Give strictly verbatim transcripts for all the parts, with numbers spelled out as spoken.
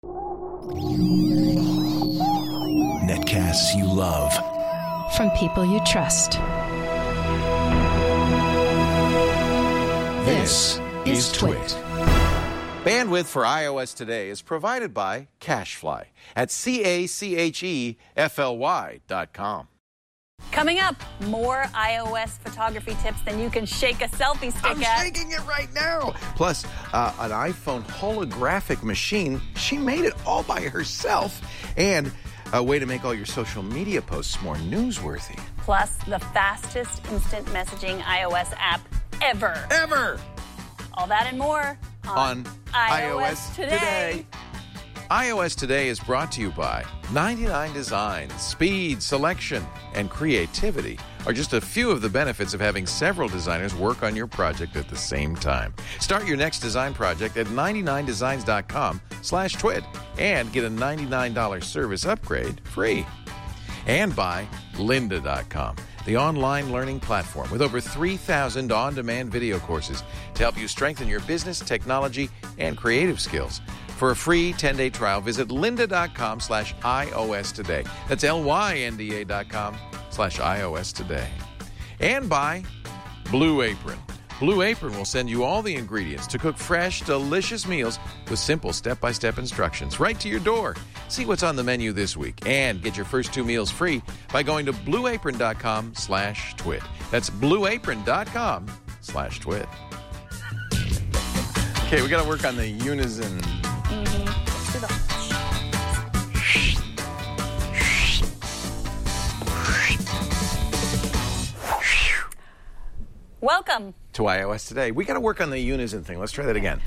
Netcasts you love. From people you trust. This is Twit. Bandwidth for iOS Today is provided by CacheFly at C A C H E F L Y dot com. Coming up, more iOS photography tips than you can shake a selfie stick I'm at. I'm shaking it right now. Plus, uh, an iPhone holographic machine. She made it all by herself. And a way to make all your social media posts more newsworthy. Plus, the fastest instant messaging iOS app ever. Ever! All that and more on, on iOS, iOS Today. Today. iOS Today is brought to you by ninety-nine Designs. Speed, selection, and creativity are just a few of the benefits of having several designers work on your project at the same time. Start your next design project at ninety-nine designs dot com slash twit and get a ninety-nine dollars service upgrade free. And by lynda dot com, the online learning platform with over three thousand on-demand video courses to help you strengthen your business, technology, and creative skills. For a free ten-day trial, visit lynda dot com slash iOS today. That's L Y N D A dot com slash iOS today. And by Blue Apron. Blue Apron will send you all the ingredients to cook fresh, delicious meals with simple step-by-step instructions right to your door. See what's on the menu this week and get your first two meals free by going to blue apron dot com slash twit. That's blue apron dot com slash twit. Okay, we got to work on the unison. Mm-hmm. Let's do the... Welcome to iOS Today. We got to work on the unison thing. Let's try that again.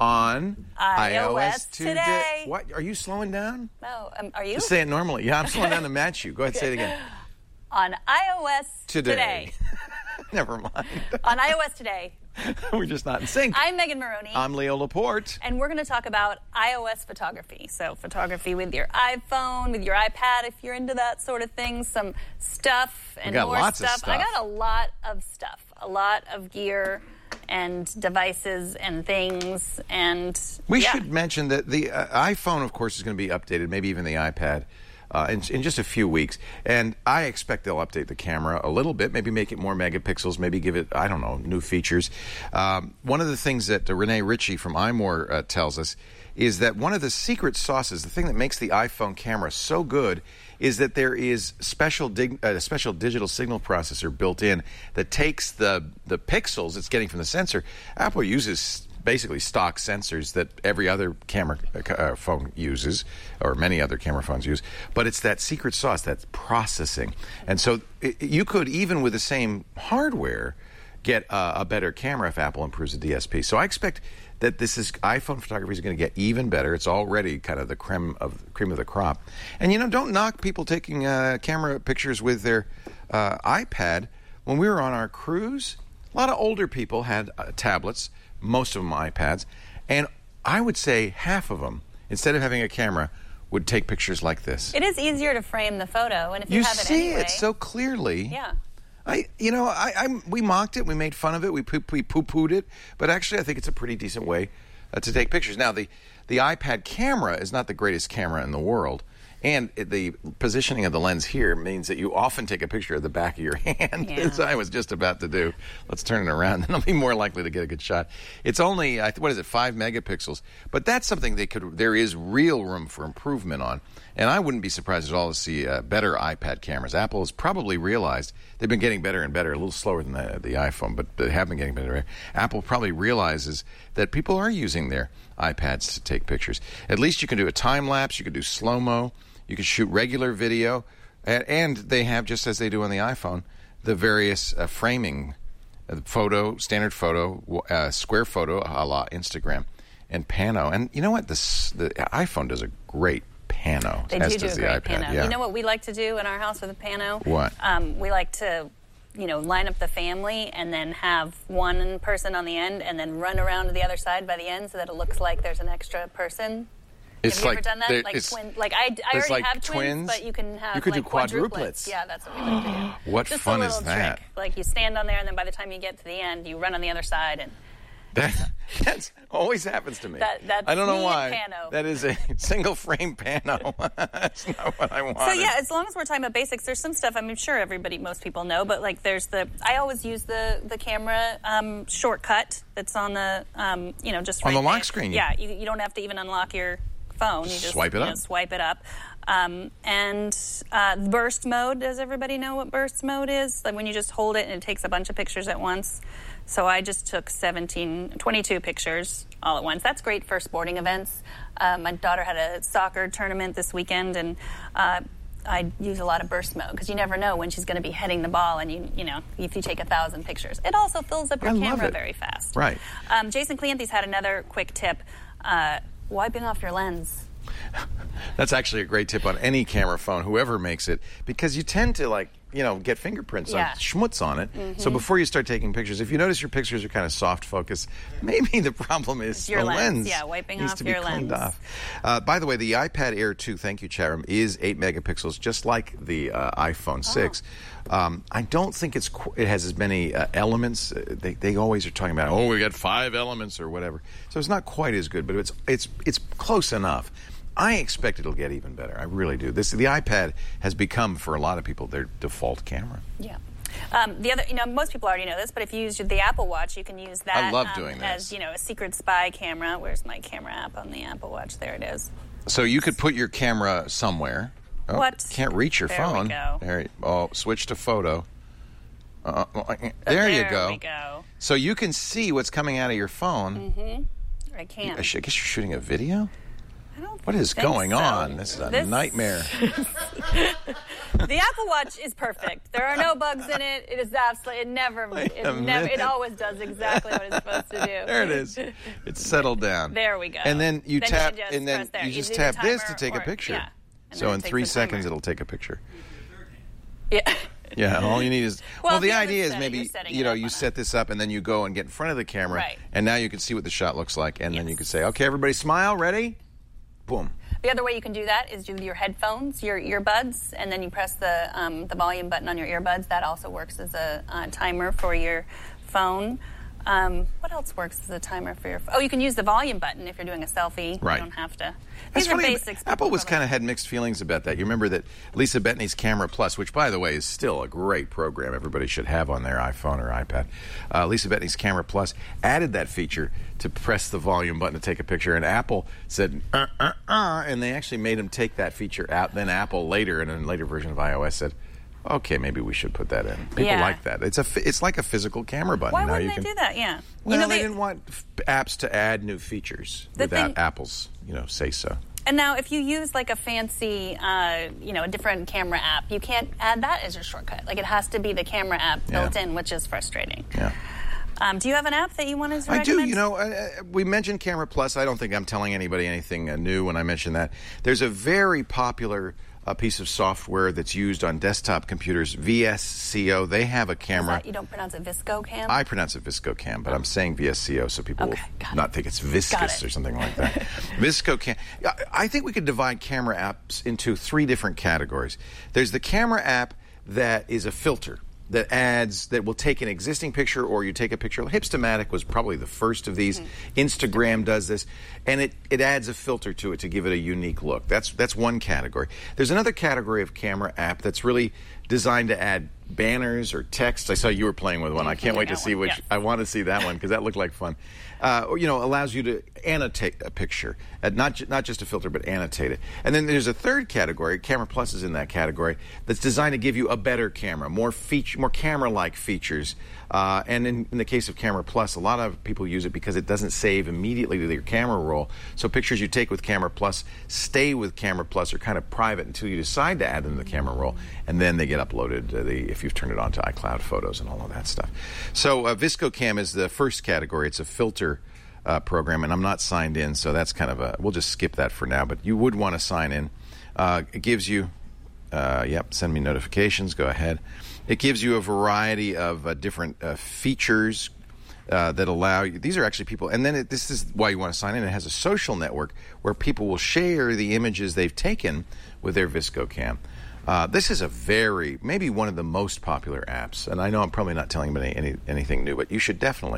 On iOS, iOS Today. Today. What? Are you slowing down? No, um, are you? Just say it normally. Yeah, I'm slowing down to match you. Go ahead, say it again. On iOS Today. Today. Never mind. On iOS Today. We're just not in sync. I'm Megan Maroney. I'm Leo Laporte. And we're going to talk about iOS photography. So photography with your iPhone, with your iPad, if you're into that sort of thing. Some stuff and we got more lots stuff. Of stuff. I got a lot of stuff. A lot of gear and devices and things. And we yeah. should mention that the uh, iPhone, of course, is going to be updated, maybe even the iPad. Uh, in, in just a few weeks. And I expect they'll update the camera a little bit, maybe make it more megapixels, maybe give it, I don't know, new features. Um, one of the things that uh, Renee Ritchie from iMore uh, tells us is that one of the secret sauces, the thing that makes the iPhone camera so good, is that there is special dig, uh, a special digital signal processor built in that takes the, the pixels it's getting from the sensor. Apple uses basically stock sensors that every other camera uh, phone uses, or many other camera phones use, but it's that secret sauce, that's processing. And so it, you could, even with the same hardware, get uh, a better camera if Apple improves the D S P. So I expect that this is iPhone photography is going to get even better. It's already kind of the creme of cream of the crop. And you know, don't knock people taking uh, camera pictures with their uh, iPad. When we were on our cruise, a lot of older people had uh, tablets. Most of them iPads, and I would say half of them, instead of having a camera, would take pictures like this. It is easier to frame the photo, and if you, you have it see anyway, it so clearly. Yeah. I, you know, I, I, we mocked it, we made fun of it, we poo, we poo-pooed it, but actually, I think it's a pretty decent way uh, to take pictures. Now, the the iPad camera is not the greatest camera in the world. And the positioning of the lens here means that you often take a picture of the back of your hand, Yeah. as I was just about to do. Let's turn it around, then I'll be more likely to get a good shot. It's only, I th- what is it, five megapixels. But that's something they could. There is real room for improvement on. And I wouldn't be surprised at all to see uh, better iPad cameras. Apple has probably realized, they've been getting better and better, a little slower than the, the iPhone, but they have been getting better. Apple probably realizes that people are using their iPads to take pictures. At least you can do a time lapse, you can do slow-mo. You can shoot regular video, and, and they have, just as they do on the iPhone, the various uh, framing, uh, photo, standard photo, uh, square photo, a la Instagram, and pano. And you know what? This, the iPhone does a great pano, They as do do does a the great iPad. pano. Yeah. You know what we like to do in our house with a pano? What? Um, we like to, you know, line up the family and then have one person on the end and then run around to the other side by the end so that it looks like there's an extra person. It's have you like ever done that? there- Like it's- twin, like I, I it's already like have twins, twins. but you can have You could do like quadruplets. Yeah, that's what we like to do. What Just fun a is little that? Trick. Like you stand on there, and then by the time you get to the end, you run on the other side, and That that's always happens to me. That- that's I don't know me why. and Pano. That is a single frame Pano. That's not what I want. So yeah, as long as we're talking about basics, there's some stuff I'm sure everybody, most people know, but like there's the, I always use the the camera um, shortcut that's on the, um, you know, just On right the lock there. screen. Yeah, you, you don't have to even unlock your phone. You just Swipe it you up. know, swipe it up. Um, and uh, burst mode. Does everybody know what burst mode is? Like when you just hold it and it takes a bunch of pictures at once. So I just took seventeen, twenty-two pictures all at once. That's great for sporting events. Uh, my daughter had a soccer tournament this weekend, and uh, I use a lot of burst mode because you never know when she's going to be heading the ball, and you you know if you take a thousand pictures, it also fills up your I love camera it. very fast. Right. Um, Jason Cleanthes had another quick tip: uh, wiping off your lens. That's actually a great tip on any camera phone, whoever makes it, because you tend to like, you know, get fingerprints Yeah. on schmutz on it. Mm-hmm. So before you start taking pictures, if you notice your pictures are kind of soft focus, maybe the problem is It's your the lens. lens. Yeah, wiping needs off to be your cleaned lens. off. Uh, by the way, the iPad Air two, thank you, Chatham, is eight megapixels, just like the uh, iPhone six. Um, I don't think it's qu- it has as many uh, elements. Uh, They, they always are talking about, oh, we got five elements or whatever. So it's not quite as good, but it's it's it's close enough. I expect it'll get even better. I really do. This the iPad has become, for a lot of people, their default camera. Yeah. Um, the other, you know, most people already know this, but if you use the Apple Watch, you can use that. I love um, doing as this. you know a secret spy camera. Where's my camera app on the Apple Watch? There it is. So you could put your camera somewhere. Oh, What? Can't reach your There we phone. go. There. Oh, switch to photo. Uh, there, you go. There we go. So you can see what's coming out of your phone. Mm-hmm. I can. I, sh- I guess you're shooting a video. I don't What is think going so. on? This is a This- nightmare. The Apple Watch is perfect. There are no bugs in it. It is absolutely. It never. Wait It a never. It minute. always does exactly what it's supposed to do. There it is. It's settled down. There we go. And then you Then you tap, just and then press there. you You just do the tap this to timer take a or- picture. yeah. And So then in it takes three the seconds, timer. it'll take a picture. Yeah. Yeah, all you need is well. Well, the if you idea is haven't set it, maybe you're setting you it know up you on set this up and then you go and get in front of the camera, Right. and now you can see what the shot looks like, and then you Yes. can say, okay, everybody, smile, ready, boom. The other way you can do that is with your headphones, your earbuds, and then you press the um, the volume button on your earbuds. That also works as a uh, timer for your phone. Um, what else works as a timer for your phone? Oh, you can use the volume button if you're doing a selfie. Right. You don't have to. That's These are funny. basics. Apple was probably- kind of had mixed feelings about that. You remember that Lisa Bettany's Camera Plus, which, by the way, is still a great program everybody should have on their iPhone or iPad. Uh, Lisa Bettany's Camera Plus added that feature to press the volume button to take a picture, and Apple said, uh, uh, uh, and they actually made him take that feature out. Then Apple later, in a later version of iOS, said, okay, maybe we should put that in. People Yeah. like that. It's a, fi- it's like a physical camera button. Why now wouldn't you they can, do that? Yeah. Well, you know, they, didn't want f- apps to add new features The without thing- Apple's, you know, say so. And now, if you use like a fancy, uh, you know, a different camera app, you can't add that as your shortcut. Like it has to be the camera app built Yeah. in, which is frustrating. Yeah. Um, do you have an app that you want to I recommend? do. You know, uh, we mentioned Camera Plus. I don't think I'm telling anybody anything uh, new when I mention that. There's a very popular uh, piece of software that's used on desktop computers, V S C O. They have a Is camera. that- you don't pronounce it Visco Cam? I pronounce it ViscoCam, but I'm saying V S C O so people Okay, will got not it. think it's Got viscous it. or something like that. ViscoCam. I- I think we could divide camera apps into three different categories. There's the camera app that is a filter that adds, that will take an existing picture, or you take a picture. Hipstamatic was probably the first of these. Mm-hmm. Instagram does this, and it, it adds a filter to it to give it a unique look. That's that's one category. There's another category of camera app that's really designed to add banners or text. I saw you were playing with one. I can't Yeah, wait to that see one, which. yes. I want to see that one because that looked like fun. Uh, or, you know, allows you to annotate a picture, uh, not ju- not just a filter, but annotate it. And then there's a third category. Camera Plus is in that category that's designed to give you a better camera, more feature, more camera-like features. Uh, and in, in the case of Camera Plus, a lot of people use it because it doesn't save immediately to your camera roll. So pictures you take with Camera Plus stay with Camera Plus, are kind of private until you decide to add them to the camera roll, and then they get uploaded to the, if you've turned it on to iCloud Photos and all of that stuff. So uh, ViscoCam is the first category. It's a filter uh, program, and I'm not signed in, so that's kind of a, we'll just skip that for now, but you would want to sign in. Uh, it gives you, uh, yep, send me notifications, go ahead. It gives you a variety of uh, different uh, features uh, that allow you. These are actually people, and then it, this is why you want to sign in. It has a social network where people will share the images they've taken with their ViscoCam. Uh, this is a very, maybe one of the most popular apps, and I know I'm probably not telling anybody any, anything new, but you should definitely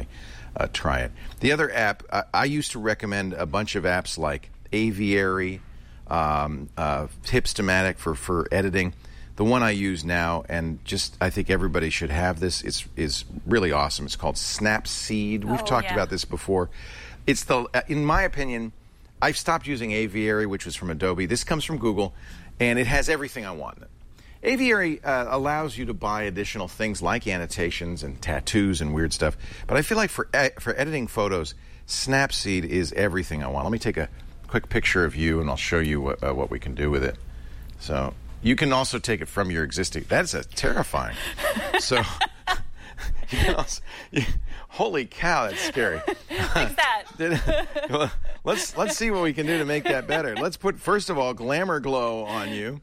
uh, try it. The other app, I, I used to recommend a bunch of apps like Aviary, um, uh, Hipstamatic for, for editing. The one I use now, and just I think everybody should have this, is, is really awesome. It's called Snapseed. We've Oh, talked yeah. about this before. It's the, in my opinion, I've stopped using Aviary, which was from Adobe. This comes from Google, and it has everything I want. Aviary uh, allows you to buy additional things like annotations and tattoos and weird stuff. But I feel like for e- for editing photos, Snapseed is everything I want. Let me take a quick picture of you, and I'll show you what, uh, what we can do with it. So you can also take it from your existing. That's a terrifying. So you can also, you, holy cow, that's scary. Like that. Did- well, let's let's see what we can do to make that better. Let's put first of all Glamour Glow on you.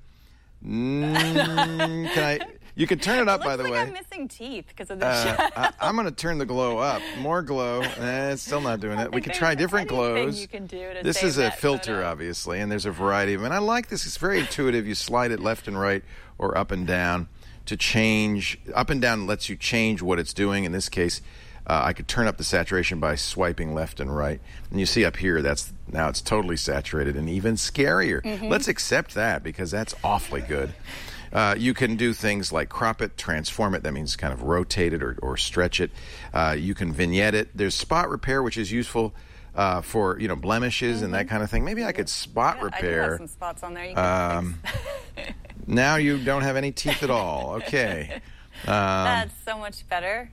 Mm, can I? You can turn it up, It by looks the like way. I'm missing teeth because of the Uh, shadow. I, I'm going to turn the glow up. More glow. Eh, it's still not doing it. We think can there's try different anything glows. you can do to this save is a that filter, photo. obviously, and there's a variety of them. And I like this. It's very intuitive. You slide it left and right or up and down to change. Up and down lets you change what it's doing. In this case, uh, I could turn up the saturation by swiping left and right. And you see up here, that's now it's totally saturated and even scarier. Mm-hmm. Let's accept that because that's awfully good. Uh, you can do things like crop it, transform it. That means kind of rotate it or, or stretch it. Uh, you can vignette it. There's spot repair, which is useful uh, for you know blemishes and that kind of thing. Maybe I could spot Yeah, I do repair. have some spots on there. You can Um, fix. Now you don't have any teeth at all. Okay. Um, That's so much better.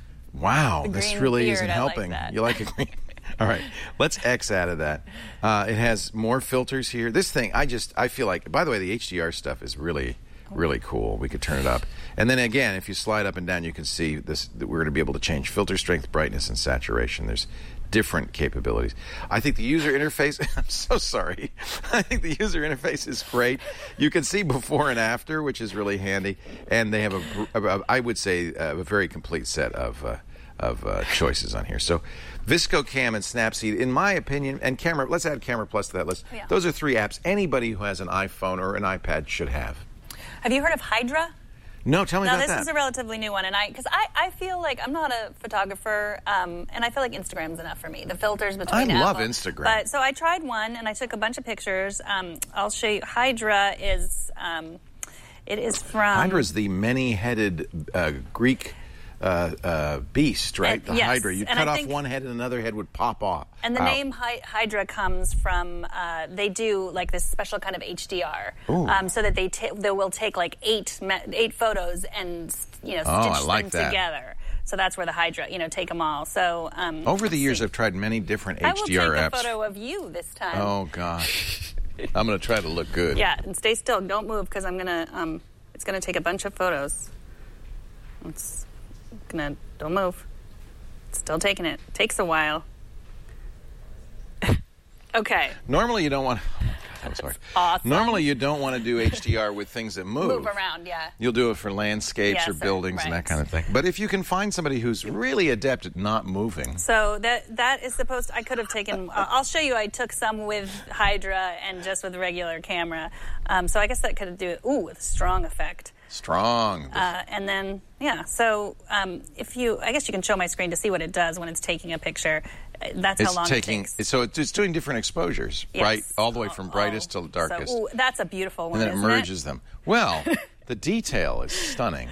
wow, The this green really beard, isn't I like helping. that. You like a green? All right, let's X out of that. Uh, it has more filters here. This thing, I just, I feel like. By the way, the H D R stuff is really. Really cool. We could turn it up. And then again, if you slide up and down, you can see this. That we're going to be able to change filter strength, brightness, and saturation. There's different capabilities. I think the user interface, I'm so sorry. I think the user interface is great. You can see before and after, which is really handy. And they have, a, a I would say, a very complete set of, uh, of uh, choices on here. So ViscoCam and Snapseed, in my opinion, and Camera, let's add Camera Plus to that list. Yeah. Those are three apps anybody who has an iPhone or an iPad should have. Have you heard of Hydra? No, tell me Now, about this that. is a relatively new one, and I, because I, I feel like I'm not a photographer, um, and I feel like Instagram's enough for me. The filters between I love Apple. Instagram. But so I tried one, and I took a bunch of pictures. Um, I'll show you. Hydra is, um, it is from Hydra is the many-headed uh, Greek uh, uh, beast, right? And- the yes, Hydra. You and cut I off think- one head, and another head would pop off. And the out. name Hy- Hydra comes from uh, they do like this special kind of H D R, Ooh. um, so that they ta- they will take like eight me- eight photos and you know stitch Oh, I like them that. together. So that's where the Hydra, you know, take them all. So um, Over the let's years, see. I've tried many different I H will D R take apps. a photo of you this time. Oh gosh, I'm going to try to look good. Yeah, and stay still. Don't move because I'm gonna. Um, it's gonna take a bunch of photos. It's gonna. Don't move. It's still taking it. Takes a while. Okay. Normally, you don't want. Oh my God, that was hard. Awesome. Normally, you don't want to do H D R with things that move. Move around, yeah. You'll do it for landscapes Yes, or or- buildings and that right. kind of thing. But if you can find somebody who's really adept at not moving, So that that is supposed. I could have taken. Uh, I'll show you. I took some with Hydra and just with regular camera. Um, so I guess that could do it. Ooh, with a strong effect. strong. Uh, and then yeah. So um, if you, I guess you can show my screen to see what it does when it's taking a picture. Uh, That's it's how long taking. it takes. So it's, it's doing different exposures, Yes. right? All the way from Oh, brightest oh. to darkest. So, ooh, that's a beautiful one. And then it isn't merges them. Well, the detail is stunning.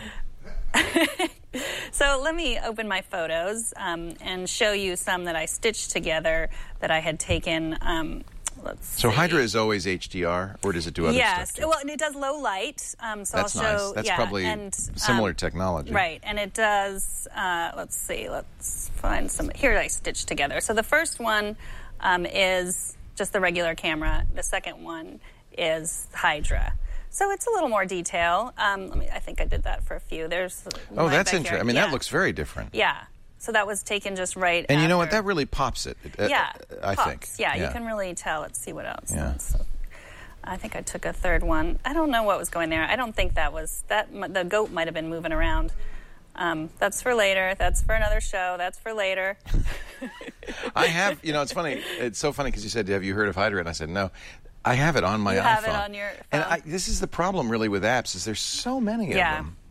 So let me open my photos um, and show you some that I stitched together that I had taken. Um, let's So see. Hydra is always H D R, or does it do other Yes, stuff? too? well, and it does low light. Um, so That's I'll show. nice. That's yeah, probably and, similar um, technology. Right, and it does. Uh, let's see. Let's find some. Here I stitched together. So the first one um, is just the regular camera. The second one is Hydra. So it's a little more detail. Um, let me. I think I did that for a few. There's. Oh, mine that's back interesting. here. I mean, Yeah. that looks very different. Yeah. So that was taken just right. And you know what? after. That really pops it. Uh, Yeah, I pops. think. Yeah, you can really tell. Let's see what else. Yeah. So, I think I took a third one. I don't know what was going there. I don't think that was that. m- The goat might have been moving around. Um, that's for later. That's for another show. That's for later. I have. You know, it's funny. It's so funny because you said, "Have you heard of Hydra?" And I said, "No." I have it on my You iPhone. have it on your And phone. I, this is the problem, really, with apps: is there's so many Yeah. of them.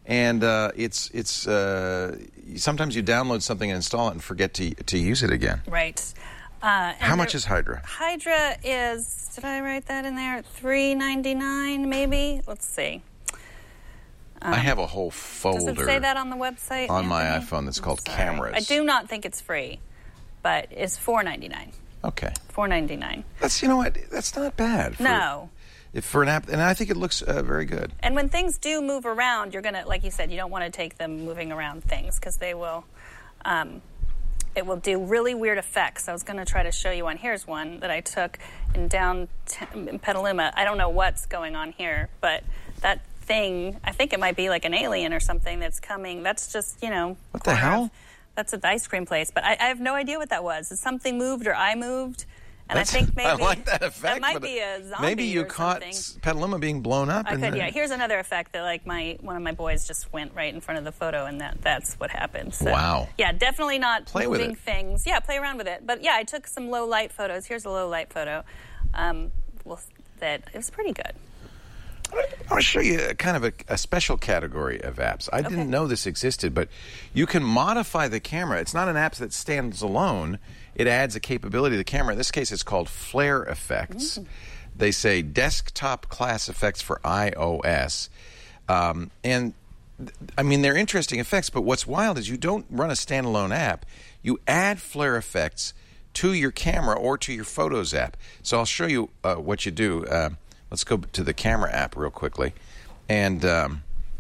and uh, it's it's uh, sometimes you download something and install it and forget to to use it again. Right. Uh, How much there, is Hydra? Hydra is, did I write that in there? three ninety-nine maybe? Let's see. Um, I have a whole folder. Does it say that on the website? On my Anthony? iPhone that's called Sorry. Cameras. I do not think it's free, but it's four ninety-nine. Okay. four ninety-nine. That's, you know what, that's not bad. For, No. If for an app, and I think it looks uh, very good. And when things do move around, you're going to, like you said, you don't want to take them moving around things because they will, um, it will do really weird effects. I was going to try to show you one. Here's one that I took in down t- in Petaluma. I don't know what's going on here, but that thing, I think it might be like an alien or something that's coming. That's just, you know. What the hell? Of, that's an ice cream place, but I, I have no idea what that was. It's something moved or I moved. And That's, I think maybe I like that effect. that might but be a zombie Maybe you or caught something. Petaluma being blown up. I and could, then, yeah. Here's another effect that, like, my one of my boys just went right in front of the photo, and that that's what happened. So, Wow. Yeah, definitely not Play with moving it. things. Yeah, play around with it. But yeah, I took some low light photos. Here's a low light photo. Um, well, that it was pretty good. I want to show you a kind of a, a special category of apps. I Okay. didn't know this existed, but you can modify the camera. It's not an app that stands alone. It adds a capability to the camera. In this case, it's called Flare Effects. Mm. They say desktop class effects for iOS. Um, and, I mean, they're interesting effects, but what's wild is you don't run a standalone app. You add Flare Effects to your camera or to your Photos app. So I'll show you uh, what you do. Uh, let's go to the camera app real quickly. And um,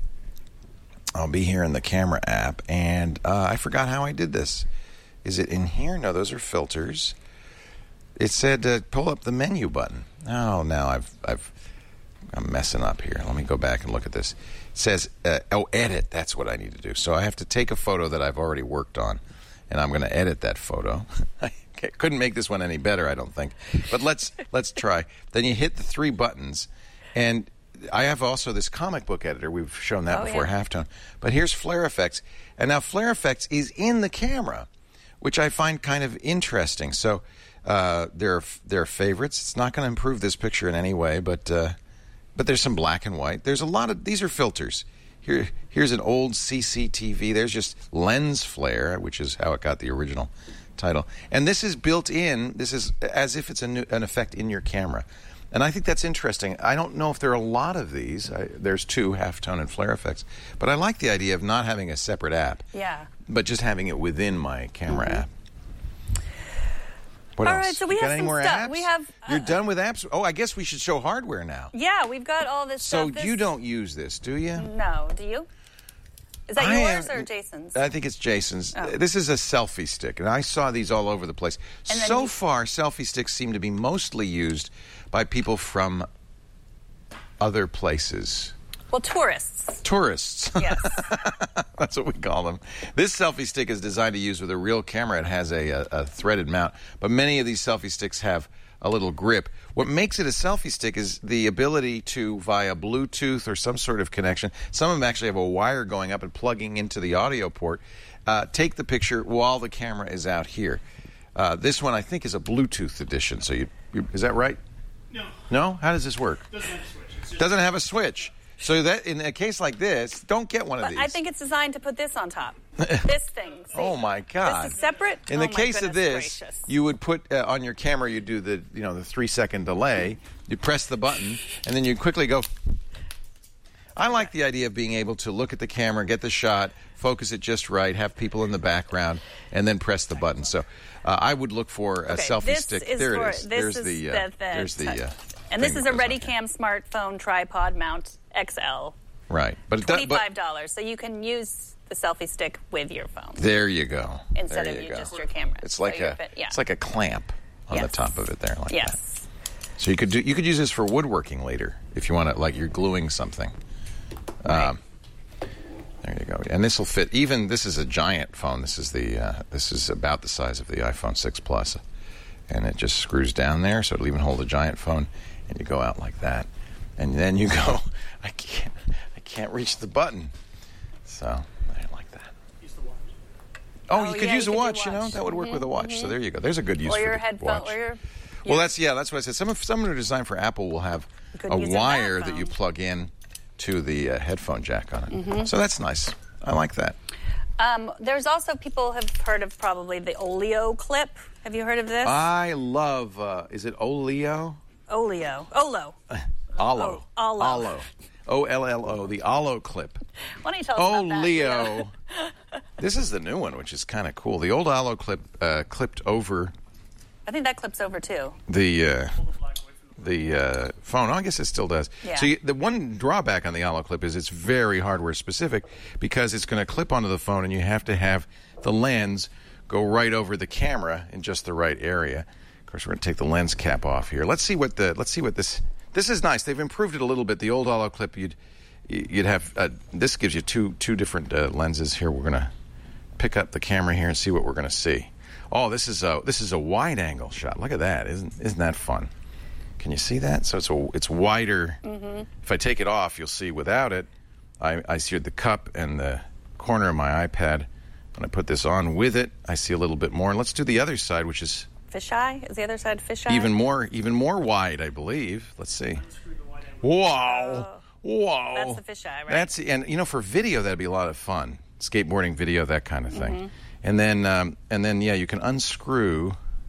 I'll be here in the camera app. And uh, I forgot how I did this. Is it in here? No, those are filters. It said uh, pull up the menu button. Oh, now I've, I've, I'm messing up here. Let me go back and look at this. It says, uh, oh, edit. That's what I need to do. So I have to take a photo that I've already worked on, and I'm going to edit that photo. I couldn't make this one any better, I don't think. But let's let's try. Then you hit the three buttons, and I have also this comic book editor. We've shown that Oh, before, yeah. Halftone. But here's Flare Effects. And now Flare Effects is in the camera, which I find kind of interesting. So uh, there, are, there are favorites. It's not going to improve this picture in any way, but uh, but there's some black and white. There's a lot of, these are filters. Here, here's an old C C T V. There's just lens flare, which is how it got the original title. And this is built in. This is as if it's a new, an effect in your camera. And I think that's interesting. I don't know if there are a lot of these. I, there's two, Halftone and Flare Effects. But I like the idea of not having a separate app. Yeah. But just having it within my camera Mm-hmm. app. What All else? right, so we You got have any some more stuff. apps? We have, You're uh, done with apps? Oh, I guess we should show hardware now. Yeah, we've got all this So stuff. This- you don't use this, do you? No, do you? Is that I yours am- or Jason's? I think it's Jason's. Oh. This is a selfie stick, and I saw these all over the place. And then So you- far, selfie sticks seem to be mostly used by people from other places. Well, tourists. Tourists. Yes. That's what we call them. This selfie stick is designed to use with a real camera. It has a, a, a threaded mount, but many of these selfie sticks have a little grip. What makes it a selfie stick is the ability to, via Bluetooth or some sort of connection, some of them actually have a wire going up and plugging into the audio port, uh, take the picture while the camera is out here. Uh, this one, I think, is a Bluetooth edition. So you, you is that right? No, No? How does this work? doesn't have a switch. It's just Doesn't have a switch. So that in a case like this, don't get one of But these. I think it's designed to put this on top. This thing. See? Oh my God! This is separate. In Oh, the my case of goodness this, gracious. you would put uh, on your camera. You do the you know the three second delay. You press the button, and then you quickly go. I like the idea of being able to look at the camera, get the shot, focus it just right, have people in the background, and then press the button. So uh, I would look for a Okay, selfie this stick. is There for- it is. this There's is the, uh, the- the there's the. touch. Uh, And this thing is that a goes on here. Readycam smartphone tripod mount X L. Right, but it does. Twenty-five But dollars. So you can use the selfie stick with your phone. there you go. Instead there of you you go. just your camera. It's So like you're a. fit- yeah. It's like a clamp on the Yes. top of it there, like that. Yes. So you could do you could use this for woodworking later if you want to, like you're gluing something. Um, there you go. And this will fit. Even this is a giant phone. This is the uh, this is about the size of the iPhone six Plus, and it just screws down there, so it'll even hold a giant phone. And you go out like that, and then you go. I can't I can't reach the button. So I like that. use the watch. Oh, Oh, you could yeah, use you a could do watch. You know watch. that would work with a watch. So there you go. There's a good use Or for your the headphone. watch. Or your. Well, that's yeah. That's what I said. Some of some that are designed for Apple will have could a use a wire backphone. that you plug in to the uh, headphone jack on it. Mm-hmm. So that's nice. I like that. Um, there's also, people have heard of probably the Oleo clip. Have you heard of this? I love, uh, is it Oleo? Oleo. Olo. Olo. Oh, Olo. Olo. O L L O, the Olo clip. Why don't you tell us about that? Oleo. This is the new one, which is kind of cool. The old Olo clip uh, clipped over I think that clips over, too. the uh, the uh, phone. Oh, I guess it still does. Yeah. So you, the one drawback on the Olo clip is it's very hardware specific because it's going to clip onto the phone and you have to have the lens go right over the camera in just the right area. Of course, we're going to take the lens cap off here. Let's see what the let's see what this this is nice. They've improved it a little bit. The old Olo clip, you'd you'd have uh, this gives you two two different uh, lenses here. We're going to pick up the camera here and see what we're going to see. Oh, this is a this is a wide angle shot. Look at that. Isn't isn't that fun? Can you see that? So it's a, it's wider. Mm-hmm. If I take it off, you'll see without it, I, I see the cup and the corner of my iPad. When I put this on with it, I see a little bit more. And let's do the other side, which is fisheye. Is the other side fisheye? Even more, even more wide, I believe. Let's see. Wow, oh, wow. That's the fisheye, right? That's and you know for video that'd be a lot of fun. Skateboarding video, that kind of thing. Mm-hmm. And then um, and then yeah, you can unscrew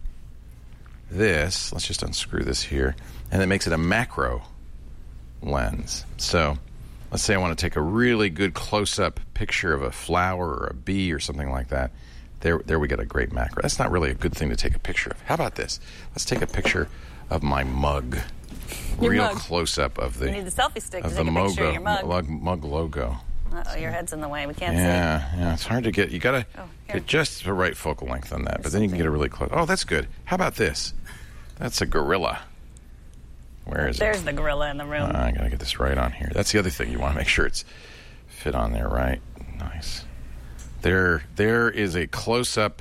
this. Let's just unscrew this here, and it makes it a macro lens. So let's say I want to take a really good close-up picture of a flower or a bee or something like that. There, there we get a great macro. That's not really a good thing to take a picture of. How about this? Let's take a picture of my mug. Your Real mug. close-up of the You need the selfie stick to of take the a picture mogo, of your mug. mug, mug logo. Uh-oh, your head's in the way. We can't Yeah, see. yeah, it's hard to get. You gotta Oh, get just the right focal length on that, but then you can get a really close. Oh, that's good. How about this? That's a gorilla. Where is There's it? the gorilla in the room. Uh, I gotta get this right on here. That's the other thing. You want to make sure it's fit on there, right? Nice. There, there is a close-up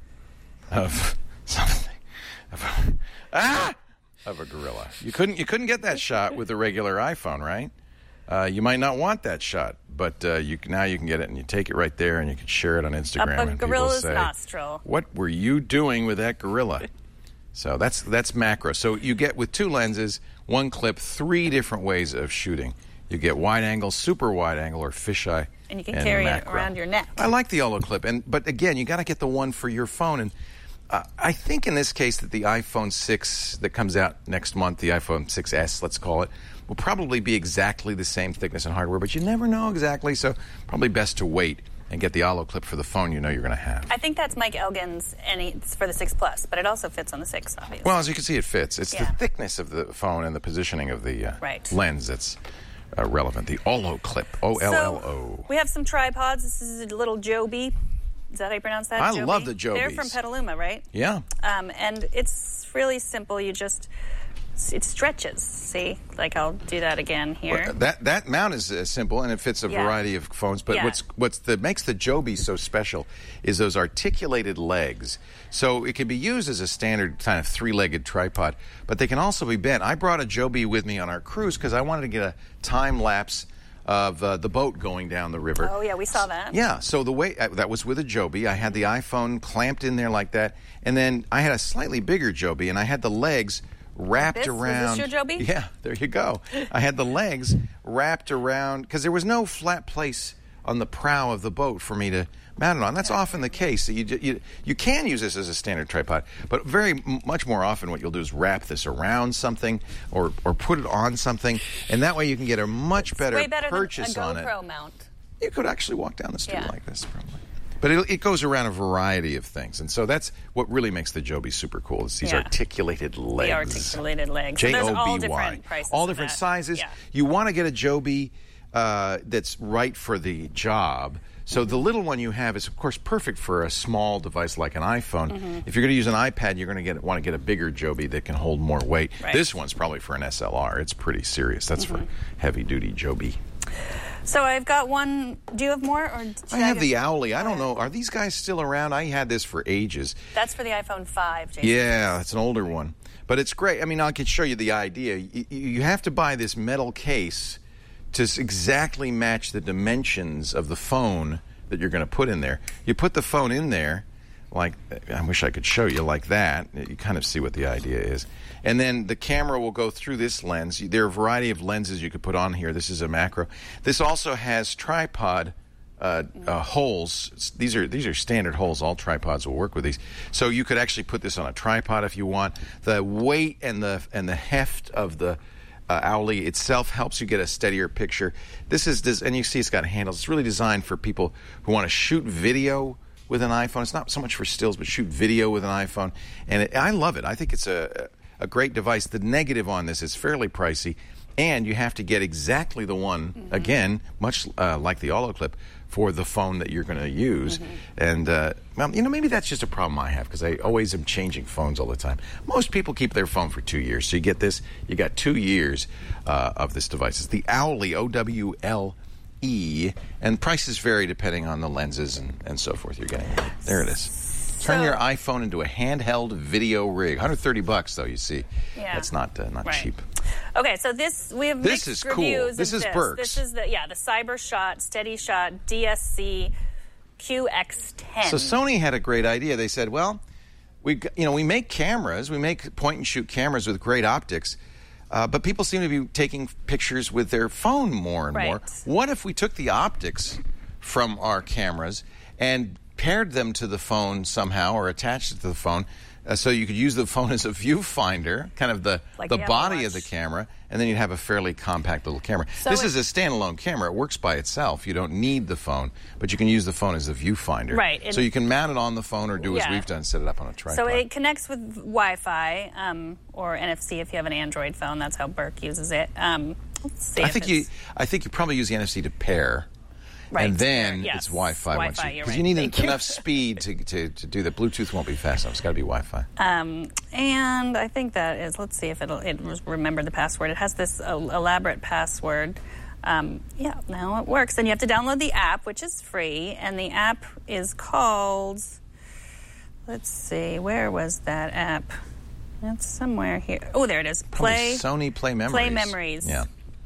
of something. Of a, ah, of a gorilla. You couldn't, you couldn't get that shot with the regular iPhone, right? Uh, you might not want that shot, but uh, you now you can get it and you take it right there and you can share it on Instagram. Up a and people gorilla's say, nostril. "What were you doing with that gorilla?" So that's that's macro. So you get with two lenses, one clip, three different ways of shooting. You get wide angle, super wide angle, or fisheye. And you can carry macro. it around your neck. I like the Olo clip, and but again, you got to get the one for your phone. And uh, I think in this case that the iPhone six that comes out next month, the iPhone six S, let's call it, will probably be exactly the same thickness and hardware, but you never know exactly. So probably best to wait and get the Olo clip for the phone you know you're going to have. I think that's Mike Elgin's, and it's for the six Plus, but it also fits on the six, obviously. Well, as you can see, it fits. It's Yeah. the thickness of the phone and the positioning of the uh, Right. lens that's uh, relevant. The Olo clip, O L L O. So, we have some tripods. This is a little Joby. Is that how you pronounce that? I Joby? love the They're Jobies. from Petaluma, right? Yeah. Um, and it's really simple. You just, it stretches. See? Like, I'll do that again here. Well, that that mount is uh, simple and it fits a Yeah. variety of phones. But Yeah. what's what's the makes the Joby so special is those articulated legs. So it can be used as a standard kind of three-legged tripod, but they can also be bent. I brought a Joby with me on our cruise because I wanted to get a time lapse of uh, the boat going down the river. Oh, yeah, we saw that. Yeah, so the way uh, that was with a Joby. I had the iPhone clamped in there like that, and then I had a slightly bigger Joby, and I had the legs wrapped This? Was this around. your Joby? Yeah, there you go. I had the legs wrapped around because there was no flat place on the prow of the boat for me to mount it on. That's often the case. You, you you can use this as a standard tripod, but very m- much more often what you'll do is wrap this around something or or put it on something, and that way you can get a much better, Way better purchase than a on it. GoPro mount. You could actually walk down the street Yeah. like this, probably. But it, it goes around a variety of things, and so that's what really makes the Joby super cool. Is these Yeah. articulated legs. The articulated legs. So J there's O all B Y. different prices. All of different that. sizes. Yeah. You want to get a Joby uh, that's right for the job. So the little one you have is, of course, perfect for a small device like an iPhone. Mm-hmm. If you're going to use an iPad, you're going to get want to get a bigger Joby that can hold more weight. Right. This one's probably for an S L R. It's pretty serious. That's Mm-hmm. for heavy-duty Joby. So I've got one. Do you have more? Or should I have get- the Owly. I don't know. Are these guys still around? I had this for ages. That's for the iPhone five, Jason. Yeah, it's an older one. But it's great. I mean, I can show you the idea. You, you have to buy this metal case to s- exactly match the dimensions of the phone that you're going to put in there. You put the phone in there, like, I wish I could show you like that. You kind of see what the idea is. And then the camera will go through this lens. There are a variety of lenses you could put on here. This is a macro. This also has tripod uh, uh, holes. These are these are standard holes. All tripods will work with these. So you could actually put this on a tripod if you want. The weight and the and the heft of the uh, Owly itself helps you get a steadier picture. This is this, and you see it's got handles. It's really designed for people who want to shoot video with an iPhone. It's not so much for stills, but shoot video with an iPhone. And it, I love it. I think it's a, a great device. The negative on this is fairly pricey, and you have to get exactly the one, mm-hmm. again, much uh, like the Olloclip, for the phone that you're going to use. Mm-hmm. And, uh, well, you know, maybe that's just a problem I have, because I always am changing phones all the time. Most people keep their phone for two years. So you get this, you got two years uh, of this device. It's the Owly, O W L E, and prices vary depending on the lenses and, and so forth you're getting. There it is. Turn So- your iPhone into a handheld video rig. one hundred thirty bucks, though, you see. Yeah. That's not uh, not Right. cheap. Okay, so this we have This mixed is cool. reviews. This of is this. Burke's. This is the yeah the Cyber Shot Steady Shot D S C Q X ten. So Sony had a great idea. They said, well, we g- you know we make cameras, we make point and shoot cameras with great optics, uh, but people seem to be taking pictures with their phone more and more. Right. What if we took the optics from our cameras and paired them to the phone somehow, or attached it to the phone, uh, so you could use the phone as a viewfinder, kind of the Like the the Apple body of Watch. the camera, and then you'd have a fairly compact little camera. So this it- is a standalone camera. It works by itself. You don't need the phone, but you can use the phone as a viewfinder. Right, So and- you can mount it on the phone, or do as Yeah. we've done, set it up on a tripod. So it connects with Wi-Fi um, or N F C if you have an Android phone. That's how Burke uses it. Um, let's see. I if think you, it's- I think you probably use the N F C to pair. Right, and to then pair, yes. it's Wi-Fi. once Wi-Fi, you, you're 'cause right. you need Thank you. enough speed to, to, to do that. Bluetooth won't be fast enough. It's got to be Wi-Fi. Um, and I think that is. Let's see if it'll it was remember the password. It has this uh, elaborate password. Um, yeah, now it works. And you have to download the app, which is free. And the app is called. Let's see, where was that app? It's somewhere here. Oh, there it is. Play. Sony Play Memories. Play Memories. Yeah.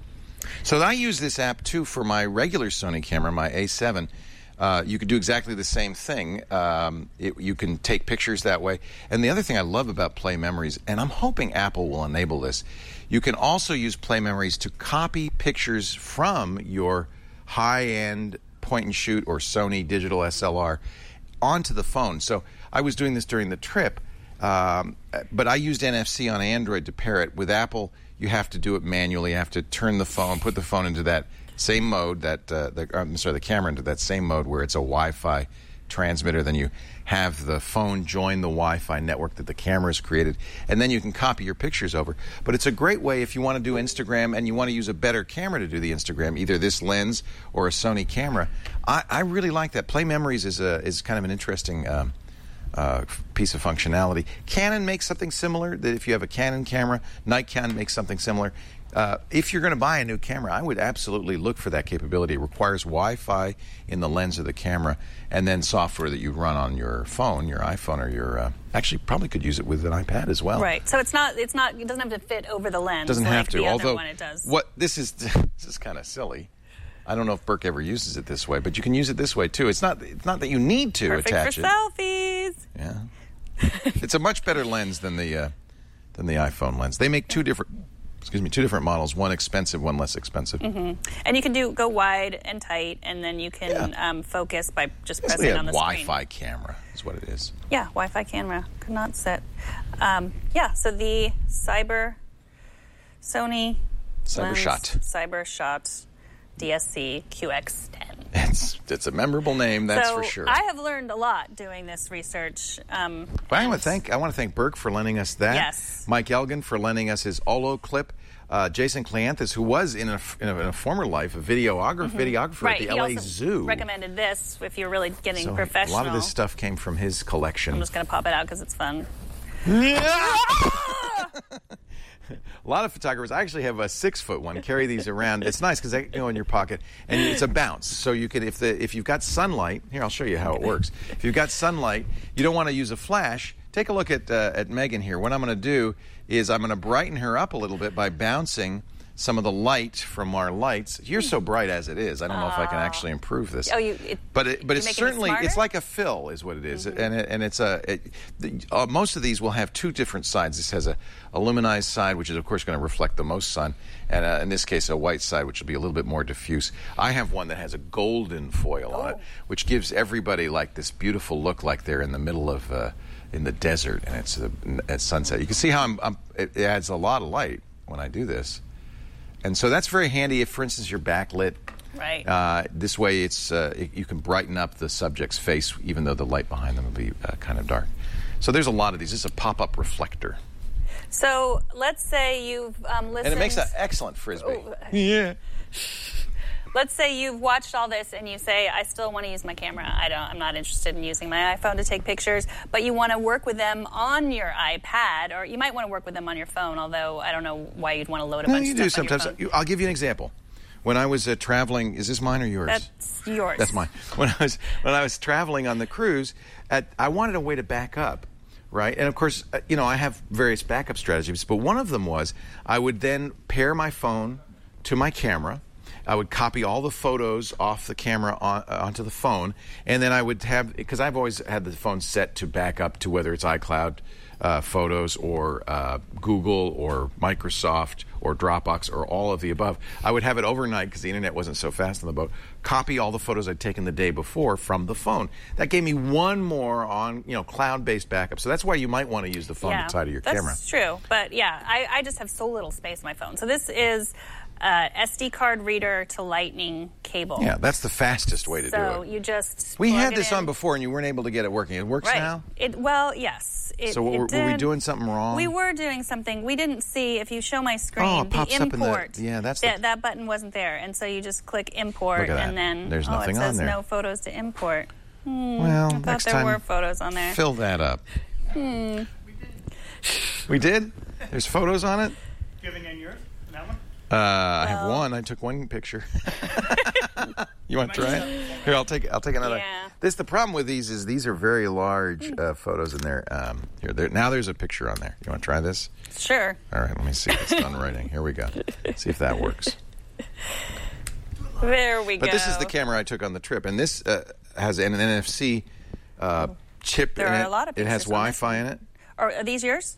So I use this app, too, for my regular Sony camera, my A seven. Uh, you can do exactly the same thing. Um, it, you can take pictures that way. And the other thing I love about Play Memories, and I'm hoping Apple will enable this, you can also use Play Memories to copy pictures from your high-end point-and-shoot or Sony digital S L R onto the phone. So I was doing this during the trip, um, but I used N F C on Android to pair it. With Apple, you have to do it manually. You have to turn the phone, put the phone into that same mode, that uh, the, I'm sorry, the camera into that same mode where it's a Wi-Fi transmitter. Then you have the phone join the Wi-Fi network that the camera has created, and then you can copy your pictures over. But it's a great way if you want to do Instagram and you want to use a better camera to do the Instagram, either this lens or a Sony camera. I, I really like that. Play Memories is a is kind of an interesting um, uh, piece of functionality. Canon makes something similar. That if you have a Canon camera, Nikon makes something similar. Uh, if you're going to buy a new camera, I would absolutely look for that capability. It requires Wi-Fi in the lens of the camera, and then software that you run on your phone, your iPhone, or your uh, actually probably could use it with an iPad as well. Right. So it's not. It's not. It doesn't have to fit over the lens. Doesn't like have to. The Although other one it does. what this is this is kind of silly. I don't know if Burke ever uses it this way, but you can use it this way too. It's not. It's not that you need to Perfect attach for it. selfies. Yeah, it's a much better lens than the uh, than the iPhone lens. They make two different. Excuse me, two different models. One expensive, one less expensive. Mm-hmm. And you can do go wide and tight, and then you can Yeah. um, focus by just Basically pressing a on the Wi-Fi screen. camera is what it is. Yeah, Wi-Fi camera. Could not set. Um, yeah, so the Cyber Sony Cyber lens, Shot. Cyber Shot D S C Q X ten. It's it's a memorable name, that's so for sure. I have learned a lot doing this research. Um, Well, I want and- to thank I want to thank Burke for lending us that. Yes. Mike Elgin for lending us his Olloclip. Uh, Jason Cleanthus, who was in a, in a, in a former life a videographer, videographer Right, at the he L A also Zoo. recommended this if you're really getting So professional. a lot of this stuff came from his collection. I'm just going to pop it out because it's fun. A lot of photographers, I actually have a six-foot one, carry these around. It's nice because they go in your pocket, and it's a bounce. So you could, if the if you've got sunlight, here I'll show you how it works. If you've got sunlight, you don't want to use a flash. Take a look at uh, at Megan here. What I'm going to do is I'm going to brighten her up a little bit by bouncing some of the light from our lights. You're so bright as it is. I don't know if I can actually improve this. Oh, you. It, but it, but it's making it certainly smarter? it's like a fill, is what it is, mm-hmm. and it, and it's a. It, the, uh, most of these will have two different sides. This has a, a luminized side, which is of course going to reflect the most sun, and uh, in this case a white side, which will be a little bit more diffuse. I have one that has a golden foil oh. on it, which gives everybody like this beautiful look, like they're in the middle of. Uh, in the desert, and it's uh, at sunset. You can see how I'm, I'm, it adds a lot of light when I do this. And so that's very handy if, for instance, you're backlit. Right. Uh, this way it's uh, it, you can brighten up the subject's face even though the light behind them will be uh, kind of dark. So there's a lot of these. This is a pop-up reflector. So let's say you've um, listened... And it makes an excellent Frisbee. Ooh. Yeah. Let's say you've watched all this and you say, I still want to use my camera. I don't, I'm not interested in using my iPhone to take pictures, but you want to work with them on your iPad, or you might want to work with them on your phone, although I don't know why you'd want to load a No, bunch you of do stuff on your sometimes. phone. I'll give you an example. When I was uh, traveling, is this mine or yours? That's yours. That's mine. When I was when I was traveling on the cruise, at, I wanted a way to back up, right? And of course, uh, you know, I have various backup strategies, but one of them was I would then pair my phone to my camera. I would copy all the photos off the camera on, uh, onto the phone, and then I would have, because I've always had the phone set to back up to whether it's iCloud uh, photos or uh, Google or Microsoft or Dropbox or all of the above. I would have it overnight because the internet wasn't so fast on the boat. Copy all the photos I'd taken the day before from the phone. That gave me one more on, you know, cloud-based backup. So that's why you might want to use the phone yeah, to tie to your that's camera. That's true, but yeah, I, I just have so little space on my phone. So this is uh, S D card reader to Lightning cable. Yeah, that's the fastest way to so do it. So you just We plug had it this in. on before, and you weren't able to get it working. It works right. now? It well, yes. It, so it were, did. were we doing something wrong? We were doing something. We didn't see, if you show my screen, Oh, it the pops up in the- import. yeah, that's that, the- that button wasn't there, and so you just click import, Look at that. and then There's oh, nothing it on says there. no photos to import. Hmm, Well, I thought next there time, were photos on there. fill that up. Hmm. We did? There's photos on it? Do you have any on yours? That one? Uh, I have Well- one. I took one picture. You want to try it? Here, I'll take. I'll take another. Yeah. This the problem with these is these are very large uh, photos in there. Um, here, there. Now there's a picture on there. You want to try this? Sure. All right. Let me see if it's done writing. Here we go. See if that works. There we go. But this is the camera I took on the trip, and this uh, has an N F C uh, chip There in are it. a lot of It has pictures on this Wi-Fi in it. Or are these yours?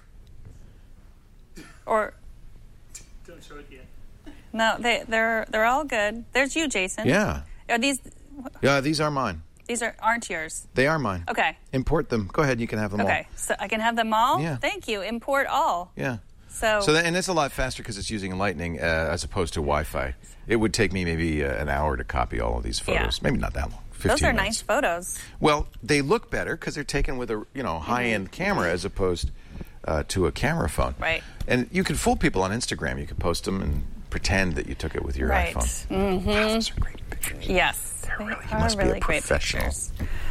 Or Don't show it yet. no, they they're they're all good. There's you, Jason. Yeah. Are these Yeah. These are mine. these are aren't yours? They are mine. Okay. Import them. Go ahead. You can have them all. Okay. So I can have them all. Yeah. Thank you. Import all. Yeah. So. So that, and it's a lot faster because it's using Lightning uh, as opposed to Wi-Fi. It would take me maybe uh, an hour to copy all of these photos. Yeah. Maybe not that long. fifteen those are minutes. nice photos. Well, they look better because they're taken with a you know high-end camera as opposed uh, to a camera phone. Right. And you can fool people on Instagram. You can post them and pretend that you took it with your Right. iPhone. Mm-hmm. Wow, those are great pictures. Yes. They're They really- you are must be a really great professional. pictures.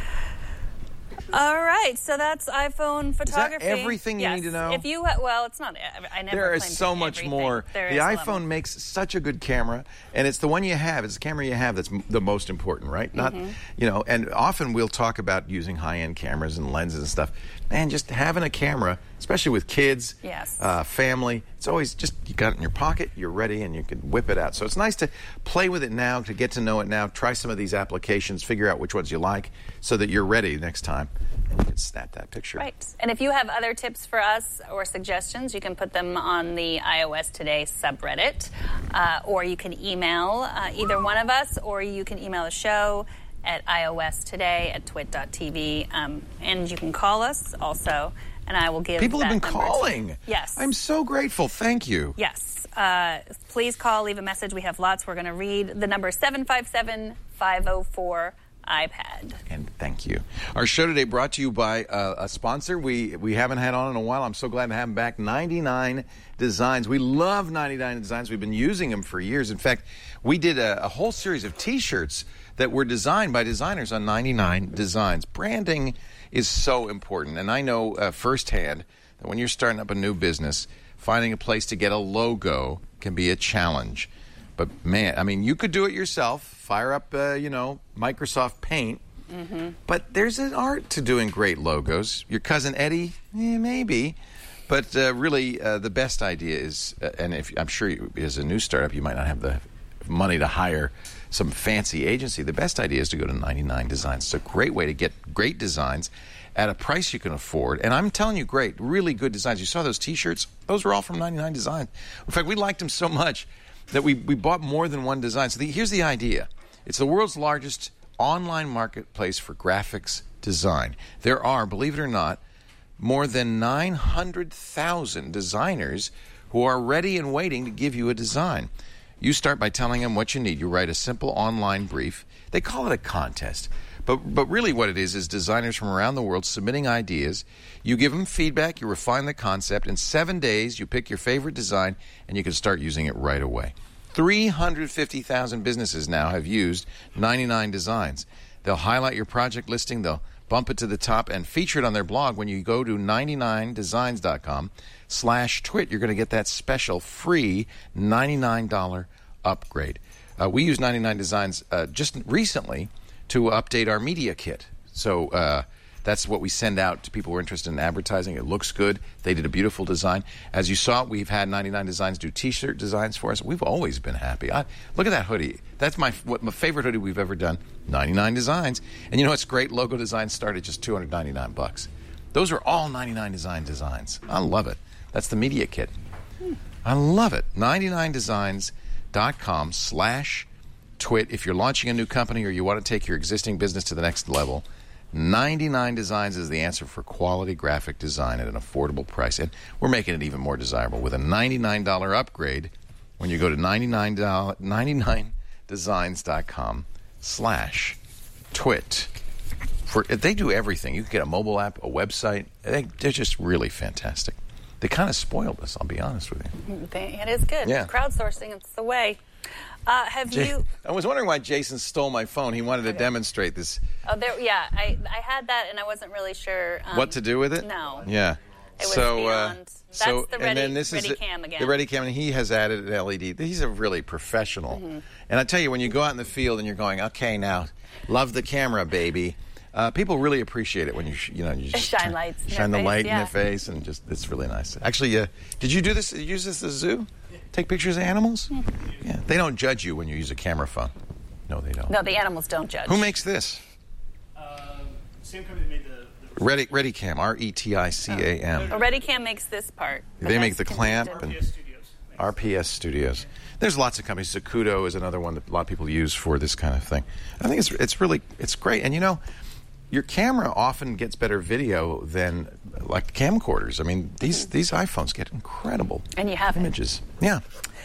All right, so that's iPhone photography. everything you Yes. need to know? If you ha- well, it's not. I never. There is claim to so know much everything. more. There The is a lot iPhone more. makes such a good camera, and it's the one you have. It's the camera you have that's m- the most important, right? Not, Mm-hmm. you know. And often we'll talk about using high-end cameras and lenses and stuff. Man, just having a camera, especially with kids, Yes. uh, family, it's always just you got it in your pocket, you're ready, and you can whip it out. So it's nice to play with it now, to get to know it now. Try some of these applications, figure out which ones you like, so that you're ready next time, and you can snap that picture. Right. And if you have other tips for us or suggestions, you can put them on the iOS Today subreddit, uh, or you can email uh, either one of us, or you can email the show at iOS Today at twit dot t v, um, and you can call us also, and I will give People have that been number to- calling. Yes. I'm so grateful. Thank you. Yes. Uh, please call, leave a message. We have lots we're going to read. The number is seven five seven, five oh four, iPad. And thank you. Our show today brought to you by uh, a sponsor we we haven't had on in a while. I'm so glad to have him back. ninety-nine Designs. We love ninety-nine Designs. We've been using them for years. In fact, we did a, a whole series of T-shirts that were designed by designers on ninety-nine Designs. Branding is so important, and I know uh, firsthand that when you're starting up a new business, finding a place to get a logo can be a challenge. But man, I mean, you could do it yourself. Fire up, uh, you know, Microsoft Paint. Mm-hmm. But there's an art to doing great logos. Your cousin Eddie, eh, maybe. But uh, really, uh, the best idea is, uh, and if I'm sure you, as a new startup, you might not have the money to hire some fancy agency. The best idea is to go to ninety-nine Designs. It's a great way to get great designs at a price you can afford. And I'm telling you, great, really good designs. You saw those T-shirts? Those were all from ninety-nine Designs. In fact, we liked them so much that we, we bought more than one design. So the, here's the idea. It's the world's largest online marketplace for graphics design. There are, believe it or not, more than nine hundred thousand designers who are ready and waiting to give you a design. You start by telling them what you need. You write a simple online brief. They call it a contest. But but really what it is is designers from around the world submitting ideas. You give them feedback. You refine the concept. In seven days, you pick your favorite design, and you can start using it right away. three hundred fifty thousand businesses now have used ninety-nine Designs. They'll highlight your project listing. They'll bump it to the top and feature it on their blog. When you go to ninety-nine designs dot com slash twit, you're going to get that special free ninety-nine dollars upgrade. Uh, we use ninety-nine Designs uh, just recently to update our media kit. So uh, that's what we send out to people who are interested in advertising. It looks good. They did a beautiful design. As you saw, we've had ninety-nine Designs do T-shirt designs for us. We've always been happy. I, look at that hoodie. That's my what, my favorite hoodie we've ever done. ninety-nine Designs. And you know what's great? Logo designs start at just two hundred ninety-nine bucks. Those are all ninety-nine Design designs. I love it. That's the media kit. I love it. ninety-nine designs dot com slash twit. If you're launching a new company or you want to take your existing business to the next level, ninety-nine Designs is the answer for quality graphic design at an affordable price. And we're making it even more desirable with a ninety-nine dollars upgrade when you go to ninety-nine designs dot com slash twit. For, they do everything. You can get a mobile app, a website. They, they're just really fantastic. They kind of spoiled us, I'll be honest with you. They, it is good. Yeah. Crowdsourcing, it's the way. Uh, have Jay, you... I was wondering why Jason stole my phone. He wanted to Okay. demonstrate this. Oh, there. Yeah, I, I had that, and I wasn't really sure... Um, What to do with it? No. Yeah. It was so, beyond. Uh, That's so, the and Ready, then this Ready is it- Cam again. The Ready Cam, and he has added an L E D. He's a really professional. Mm-hmm. And I tell you, when you go out in the field and you're going, okay, now, love the camera, baby. Uh, people really appreciate it when you, sh- you know, you just Shine turn- lights in shine their the face, light in yeah. their face, and just it's really nice. Actually, uh, did you do this? Did you use this at the zoo? Take pictures of animals? Yeah. They don't judge you when you use a camera phone. No, they don't. No, the animals don't judge. Who makes this? Um, same company that made the. the Ready, Ready Cam, R E T I C A M. Well, Ready Cam makes this part. They but make that's the clamp connected. and- R P S Studios. R P S Studios. There's lots of companies. Zacuto is another one that a lot of people use for this kind of thing. I think it's it's really it's great. And you know, your camera often gets better video than like camcorders. I mean, these these iPhones get incredible And you have it. images. Yeah.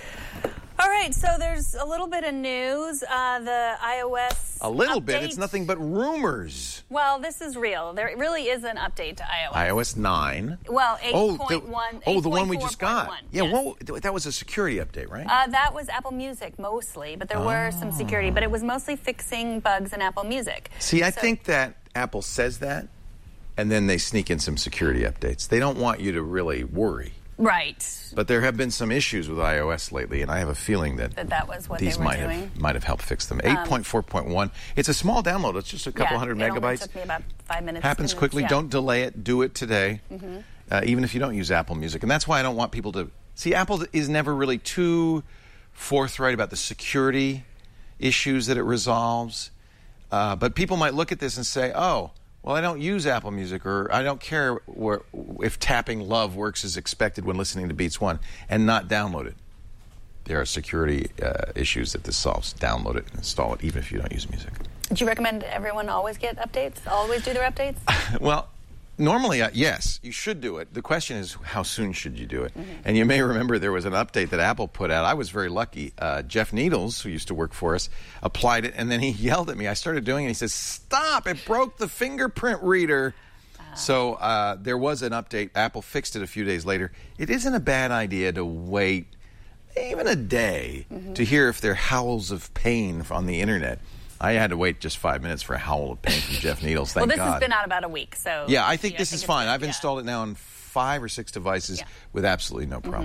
All right, so there's a little bit of news. Uh, the iOS A little bit. update- It's nothing but rumors. Well, this is real. There really is an update to iOS. iOS nine. Well, eight Oh, point the, one. oh, the one we just got. Yeah, yes. what, that was a security update, right? Uh, that was Apple Music mostly, but there were some security. But it was mostly fixing bugs in Apple Music. See, I So- think that Apple says that, and then they sneak in some security updates. They don't want you to really worry. Right. But there have been some issues with iOS lately, and I have a feeling that, That that was what these they were might doing. have might have helped fix them. eight point four point one. It's a small download. It's just a couple yeah, hundred it only megabytes. took me about five minutes. Happens minutes, quickly. yeah. Don't delay it. Do it today, Mm-hmm. uh, even if you don't use Apple Music. And that's why I don't want people to see. Apple is never really too forthright about the security issues that it resolves. Uh, but people might look at this and say, "Oh, well, I don't use Apple Music, or I don't care where, if tapping Love works as expected when listening to Beats One," and not download it. There are security uh, issues that this solves. Download it and install it, even if you don't use music. Do you recommend everyone always get updates? Always do their updates? Well, normally, uh, yes, you should do it. The question is, how soon should you do it? Mm-hmm. And you may remember there was an update that Apple put out. I was very lucky. Uh, Jeff Needles, who used to work for us, applied it, and then he yelled at me. I started doing it, and he says, "Stop! It broke the fingerprint reader." Uh-huh. So uh, there was an update. Apple fixed it a few days later. It isn't a bad idea to wait even a day Mm-hmm. to hear if there are howls of pain on the internet. I had to wait just five minutes for a howl of pain from Jeff Needles. Thank well, this God. has been out about a week, so... Yeah, I think yeah, this is it's fine. good, I've yeah. installed it now on five or six devices Yeah. Mm-hmm. with absolutely no problem.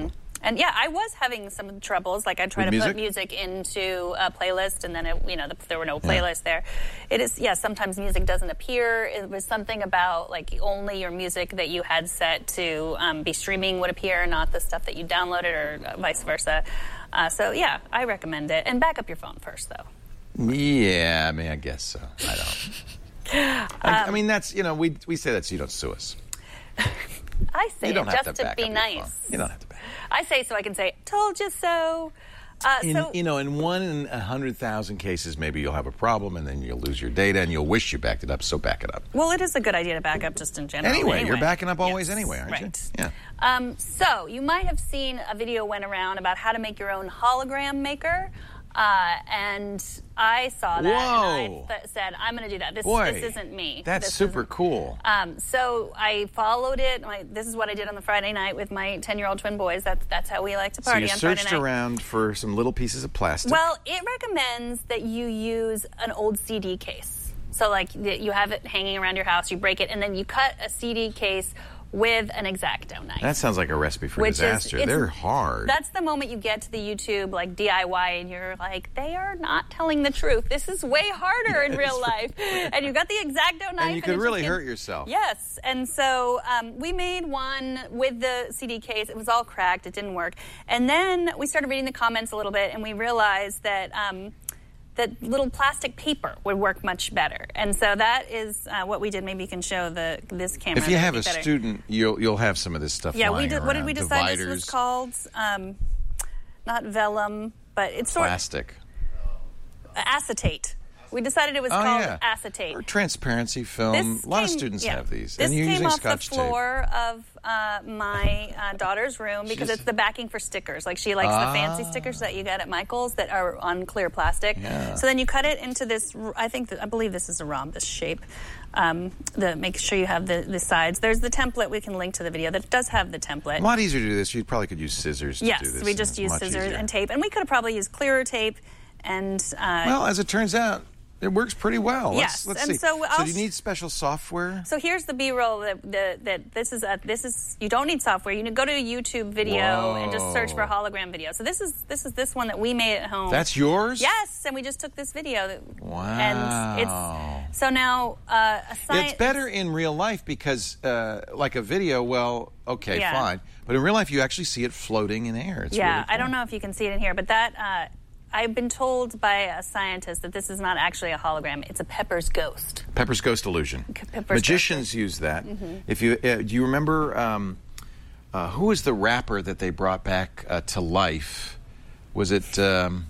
And yeah, I was having some troubles. Like I tried With to music? put music into a playlist, and then it, you know the, there were no playlists there. It is yeah. Sometimes music doesn't appear. It was something about like only your music that you had set to um, be streaming would appear, not the stuff that you downloaded, or vice versa. Uh, so yeah, I recommend it. And back up your phone first, though. Yeah, I mean, I guess so. I don't. I, I mean, that's, you know, we we say that so you don't sue us. I say You don't it have just to to, back be up your nice. phone. You don't have to back. I say so I can say, told you so. Uh, In, so you know, in one in a hundred thousand cases, maybe you'll have a problem, and then you'll lose your data, and you'll wish you backed it up. So back it up. well, it is a good idea to back up just in general. Anyway, you're anyway. backing up always Yes, anyway, aren't right. you? Yeah. Um, so you might have seen a video went around about how to make your own hologram maker. Uh, and I saw that Whoa. and I th- said, I'm going to do that. This, Boy, this isn't me. That's This super isn't- cool. Um, so I followed it. My, this is what I did on the Friday night with my ten-year-old twin boys. That's, that's how we like to So party you on Friday searched night. around for some little pieces of plastic. Well, it recommends that you use an old C D case. So, like, th- you have it hanging around your house, you break it, and then you cut a C D case with an X-Acto knife. that sounds like a recipe for Which is- disaster. it's- They're hard. That's the moment you get to the YouTube, like, D I Y, and you're like, they are not telling the truth. This is way harder in real life. And you've got the X-Acto knife. and you could it really just hurt gets- yourself. Yes. And so um, we made one with the C D case. It was all cracked. It didn't work. And then we started reading the comments a little bit, and we realized that... Um, that little plastic paper would work much better. And so that is uh, what we did. Maybe you can show the this camera. If you that have would a be better. student, you'll you'll have some of this stuff Yeah, we lying did. What did around. we decide this Dividers, was called? Um, not vellum, but it's sort of plastic. acetate. We decided it was Oh, called yeah. acetate. Or transparency film. This a lot of came- students yeah. have these. This and you're came using off Scotch the floor tape. of uh, my uh, daughter's room because She's- it's the backing for stickers. Like she likes Ah. the fancy stickers that you get at Michael's that are on clear plastic. Yeah. So then you cut it into this. r- I think that, I believe this is a rhombus shape. Um, the make sure you have the, the sides. There's the template. We can link to the video that does have the template. A lot easier to do this. You probably could use scissors to yes, do this. we and just it's use much scissors easier. and tape, and we could have probably used clearer tape. And uh, Well, as it turns out, it works pretty well. Let's, Yes, let's and see. so so I'll do you sh- need special software? So here's the B-roll that, that, that this is. A, this is you don't need software. You need to go to a YouTube video and just search for Whoa. hologram video. So this is this is this one that we made at home. That's yours? Yes, and we just took this video. That, Wow. And it's so now uh, a science. It's better in real life because, uh, like a video, well, okay, Yeah. fine. But in real life, you actually see it floating in air. It's Yeah, really I don't cool. know if you can see it in here, but that uh, I've been told by a scientist that this is not actually a hologram. It's a Pepper's ghost. Pepper's Ghost Illusion. Pepper's Magicians use that. Mm-hmm. If you uh, do, you remember um, uh, who was the rapper that they brought back uh, to life? Was it um,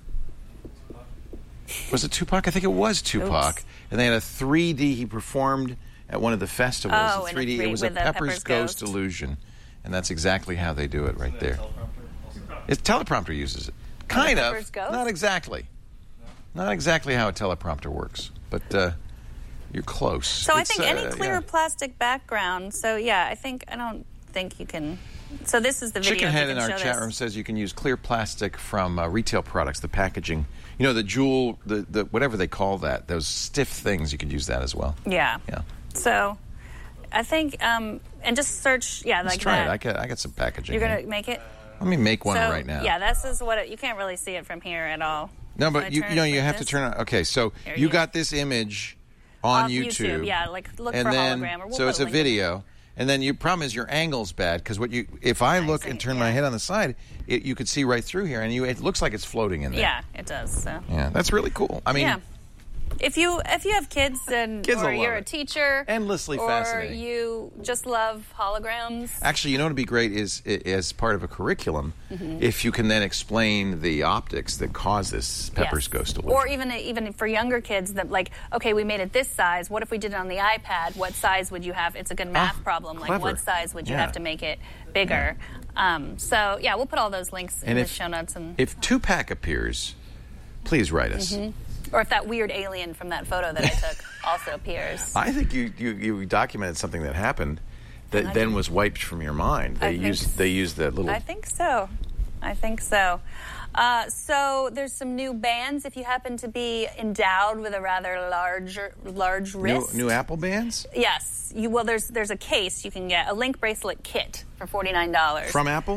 was it Tupac? I think it was Tupac. Oops. And they had a three D. He performed at one of the festivals. Oh, a in a three D. three- it was a with a Pepper's, Pepper's Ghost, Ghost. Illusion, and that's exactly how they do it right there. Teleprompter also. It's teleprompter uses it. Kind of. Pepper's Ghost? Not exactly. Not exactly how a teleprompter works, but uh, you're close. So I It's, think any uh, clear yeah. plastic background. So yeah, I think I don't think you can. So this is the video. if you Chickenhead can in our show chat this. room says you can use clear plastic from uh, retail products, the packaging. You know, the jewel, the, the whatever they call that, those stiff things, you could use that as well. Yeah. Yeah. So I think um, and just search. Yeah, Let's like try that. it. I got, I got some packaging. You're here. gonna make it. Let me make one so, right now. Yeah, this is what it, you can't really see it from here at all. No, Can I but you, turn you know, it you like have to this? turn on. Okay, so Here, you you- got this image on Off YouTube. YouTube, yeah, like, look and for then, hologram, or we'll so put it's a a link in video. And then your problem is your angle's bad because what you if I look see, and turn my yeah. head on the side, it, you could see right through here, and you it looks like it's floating in there. Yeah, it does. So. Yeah, that's really cool. I mean, Yeah. If you if you have kids and Kids will or love you're a it. teacher, Endlessly or fascinating. you just love holograms. actually, you know what would be great is i- as part of a curriculum, Mm-hmm. if you can then explain the optics that cause this Pepper's Yes. Ghost illusion. Or even even for younger kids that like, okay, we made it this size. What if we did it on the iPad? What size would you have? It's a good math Ah, problem. Like, clever. what size would you Yeah. have to make it bigger? Um, so yeah, we'll put all those links in and the if show notes, and if Tupac appears, please write us. Mm-hmm. or if that weird alien from that photo that I took also appears. I think you, you, you documented something that happened that I then did. was wiped from your mind. They I think used s- they used that little. I think so. I think so. Uh, so there's some new bands. If you happen to be endowed with a rather large, large new, wrist, new Apple bands yes. You well, there's there's a case you can get a Link bracelet kit for forty nine dollars from Apple.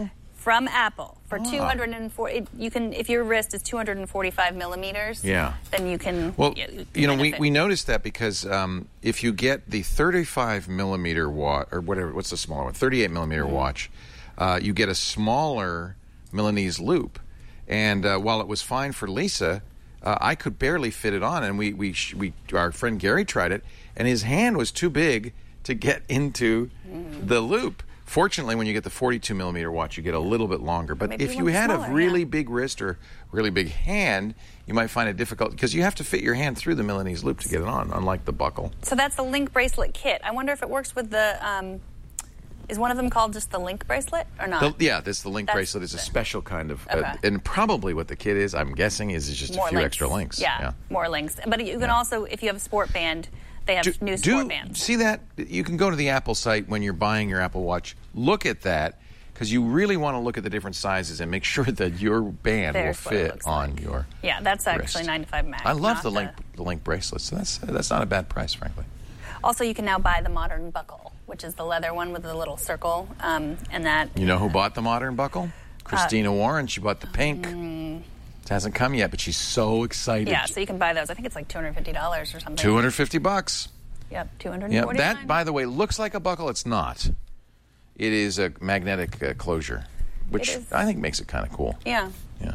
from Apple for Oh. two hundred forty. You can, if your wrist is two hundred forty-five millimeters. Yeah. Then you can. Well, you, you know, we, benefit. we noticed that because um, if you get the thirty-five millimeter watch, or whatever, what's the smaller one? thirty-eight millimeter Mm-hmm. watch, uh, you get a smaller Milanese loop. And uh, while it was fine for Lisa, uh, I could barely fit it on. And we, we, sh- we, our friend Gary tried it, and his hand was too big to get into Mm. the loop. Fortunately, when you get the forty-two millimeter watch, you get a little bit longer. But Maybe if you you want had smaller, a really yeah. big wrist or really big hand, you might find it difficult because you have to fit your hand through the Milanese loop to get it on, unlike the buckle. So that's the Link bracelet kit. I wonder if it works with the. Um, is one of them called just the Link bracelet or not? The, yeah, this the Link That's bracelet is a the- special kind of, uh, Okay. and probably what the kit is, I'm guessing, is, is just More a few links. extra links. Yeah, more links. But you can Yeah. also, if you have a sport band, they have Do, new do sport bands. see that? You can go to the Apple site when you're buying your Apple Watch. Look at that because you really want to look at the different sizes and make sure that your band There's will what it fit looks on like. your. Yeah, that's actually wrist. nine to five Mac. I love not the Link the Link bracelet. So that's that's not a bad price, frankly. Also, you can now buy the modern buckle, which is the leather one with the little circle, um, and that. You know who bought the modern buckle? Christina Warren. She bought the pink. Mm. It hasn't come yet, but she's so excited. Yeah, so you can buy those. I think it's like two hundred fifty dollars or something. two hundred fifty bucks. Yep, two hundred Yeah, forty. that, by the way, looks like a buckle. It's not. It is a magnetic uh, closure, which It is. I think makes it kind of cool. Yeah. Yeah.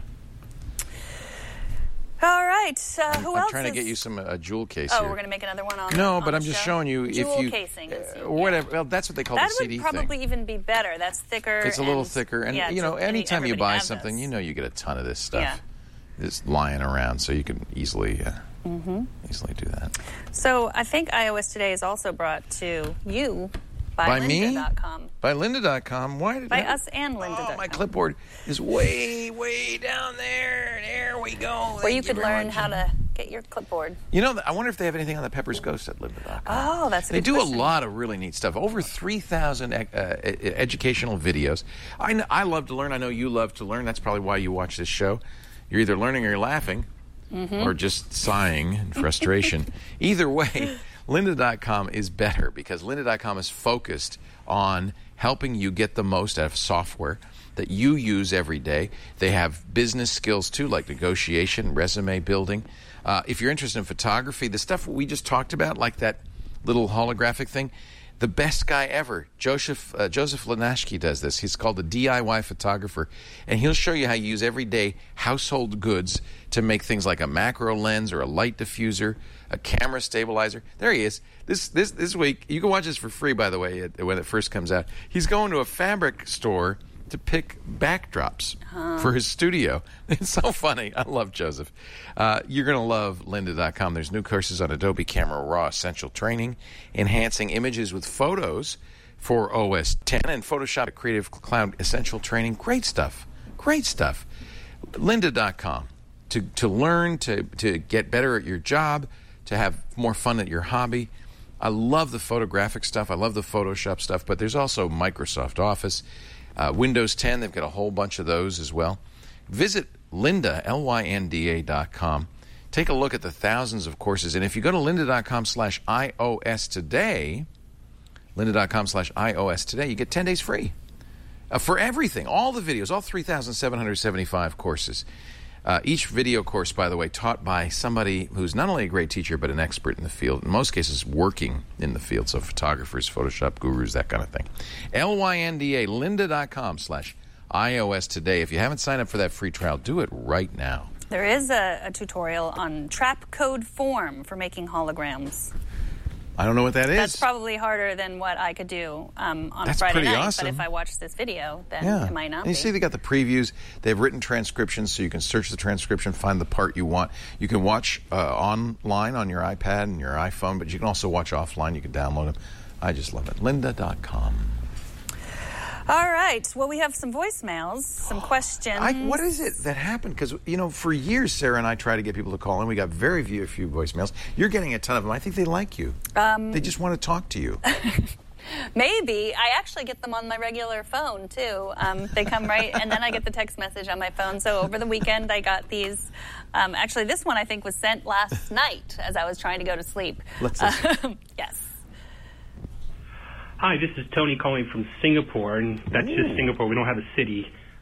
All right. Uh, who I'm else? trying to is... get you some uh, jewel case Oh, here. we're going to make another one on. No, on but the I'm just show? showing you Jewel if you casing. uh, is- or whatever. Well, that's what they call That the C D would probably thing. even be better. That's thicker. It's a little and- thicker, and yeah, you know, to- any- anytime you everybody buy have something, those. you know, you get a ton of this stuff. Yeah. Just lying around, so you can easily, uh, Mm-hmm. easily do that. So I think iOS Today is also brought to you by, By me? lynda dot com. By lynda dot com. Why did By I- us and lynda dot com. Oh, my clipboard is way, way down there. There we go. Where Thank you could very learn much. how to get your clipboard. You know, I wonder if they have anything on the Pepper's Ghost at lynda dot com. Oh, that's a They good do question. a lot of really neat stuff. Over three thousand uh, educational videos. I, kn- I love to learn. I know you love to learn. That's probably why you watch this show. You're either learning or you're laughing Mm-hmm. or just sighing in frustration. Either way, lynda dot com is better because lynda dot com is focused on helping you get the most out of software that you use every day. They have business skills too, like negotiation, resume building. Uh, if you're interested in photography, the stuff we just talked about, like that little holographic thing, the best guy ever, Joseph uh, Joseph Lanashki, does this. He's called a D I Y photographer, and he'll show you how you use everyday household goods to make things like a macro lens or a light diffuser, a camera stabilizer. There he is. This this this week, you can watch this for free, by the way, when it first comes out. He's going to a fabric store to pick backdrops for his studio. It's so funny. I love Joseph. Uh, you're going to love lynda dot com. There's new courses on Adobe Camera Raw Essential Training, enhancing images with photos for O S ten, and Photoshop Creative Cloud Essential Training. Great stuff. Great stuff. lynda dot com. To, to learn, to, to get better at your job, to have more fun at your hobby. I love the photographic stuff. I love the Photoshop stuff, but there's also Microsoft Office. Uh, Windows ten, they've got a whole bunch of those as well. Visit Lynda, L Y N D A dot com. Take a look at the thousands of courses. And if you go to lynda dot com slash iOS today, lynda dot com slash iOS today, you get ten days free uh, for everything. All the videos, all three thousand seven hundred seventy-five courses. Uh, each video course, by the way, taught by somebody who's not only a great teacher, but an expert in the field. In most cases, working in the field. So photographers, Photoshop gurus, that kind of thing. L Y N D A, lynda dot com slash iOS today. If you haven't signed up for that free trial, do it right now. There is a, a tutorial on trap code form for making holograms. I don't know what that is. That's probably harder than what I could do um, on That's Friday pretty night. awesome. But if I watch this video, then Yeah. it might not And you be. see they got the previews. They have written transcriptions, so you can search the transcription, find the part you want. You can watch uh, online on your iPad and your iPhone, but you can also watch offline. You can download them. I just love it. lynda dot com. All right. Well, we have some voicemails, some questions. I, what is it that happened? Because, you know, for years, Sarah and I try to get people to call in. We got very few, few voicemails. You're getting a ton of them. I think they like you. Um, they just want to talk to you. Maybe. I actually get them on my regular phone, too. Um, they come right, and then I get the text message on my phone. So over the weekend, I got these. Um, actually, this one, I think, was sent last night as I was trying to go to sleep. Let's listen. Um, yes. Hi, this is Tony calling from Singapore, and that's just Singapore. We don't have a city.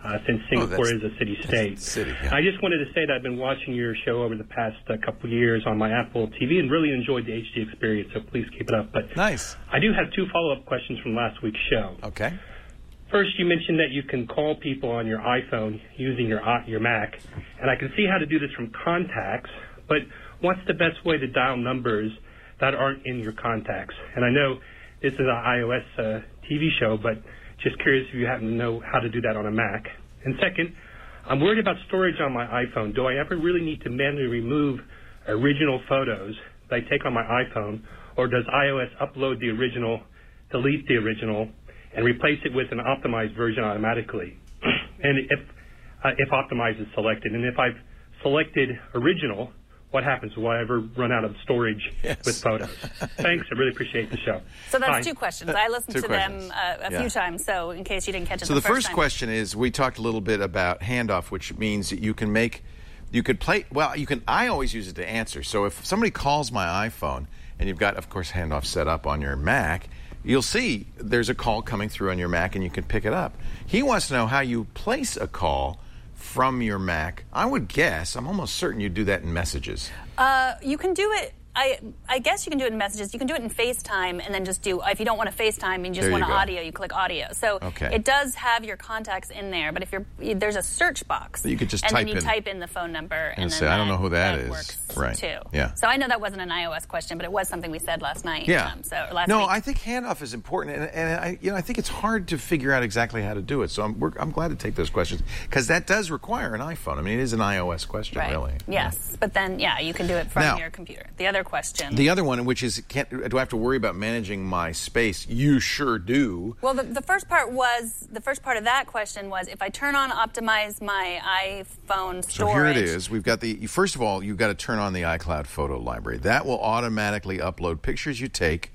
uh, since Singapore is a city-state. City, yeah. I just wanted to say that I've been watching your show over the past uh, couple of years on my Apple T V and really enjoyed the H D experience, so please keep it up. But nice. I do have two follow-up questions from last week's show. Okay. First, you mentioned that you can call people on your iPhone using your uh, your Mac, and I can see how to do this from contacts, but what's the best way to dial numbers that aren't in your contacts? And I know this is an iOS uh, T V show, but just curious if you happen to know how to do that on a Mac. And second, I'm worried about storage on my iPhone. Do I ever really need to manually remove original photos that I take on my iPhone, or does iOS upload the original, delete the original, and replace it with an optimized version automatically? And if uh, if optimized is selected, and if I've selected original, what happens? Will I ever run out of storage yes. with photos? Thanks. I really appreciate the show. So that's Bye. two questions. I listened Two to questions. them uh, a Yeah. few times, so in case you didn't catch it So the, the first time. question is, we talked a little bit about handoff, which means that you can make, you could play, well, you can, I always use it to answer. So if somebody calls my iPhone, and you've got, of course, handoff set up on your Mac, you'll see there's a call coming through on your Mac, and you can pick it up. He wants to know how you place a call from your Mac. I would guess, I'm almost certain you do that in Messages. Uh, you can do it. I I guess you can do it in Messages. You can do it in FaceTime, and then just do. If you don't want to FaceTime and you just There want you go. audio, you click audio. So Okay. it does have your contacts in there. But if you're there's a search box, You could just and type then you in- type in the phone number, and, and then say, I don't know who that is. works Right. too. Yeah. So I know that wasn't an iOS question, but it was something we said last night. Yeah. Um, so last no, week. I think handoff is important, and, and I, you know, I think it's hard to figure out exactly how to do it. So I'm, we're, I'm glad to take those questions because that does require an iPhone. I mean, it is an iOS question, right. really. Yes, but then yeah, you can do it from Now, your computer. The other question. The other one, which is, can't, do I have to worry about managing my space? You sure do. Well, the, the first part was the first part of that question was if I turn on optimize my iPhone storage. So here it is. We've got the, first of all, you've got to turn on the iCloud photo library. That will automatically upload pictures you take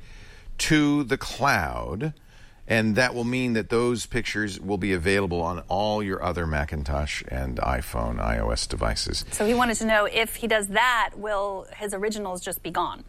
to the cloud, and that will mean that those pictures will be available on all your other Macintosh and iPhone, iOS devices. So he wanted to know if he does that, will his originals just be gone?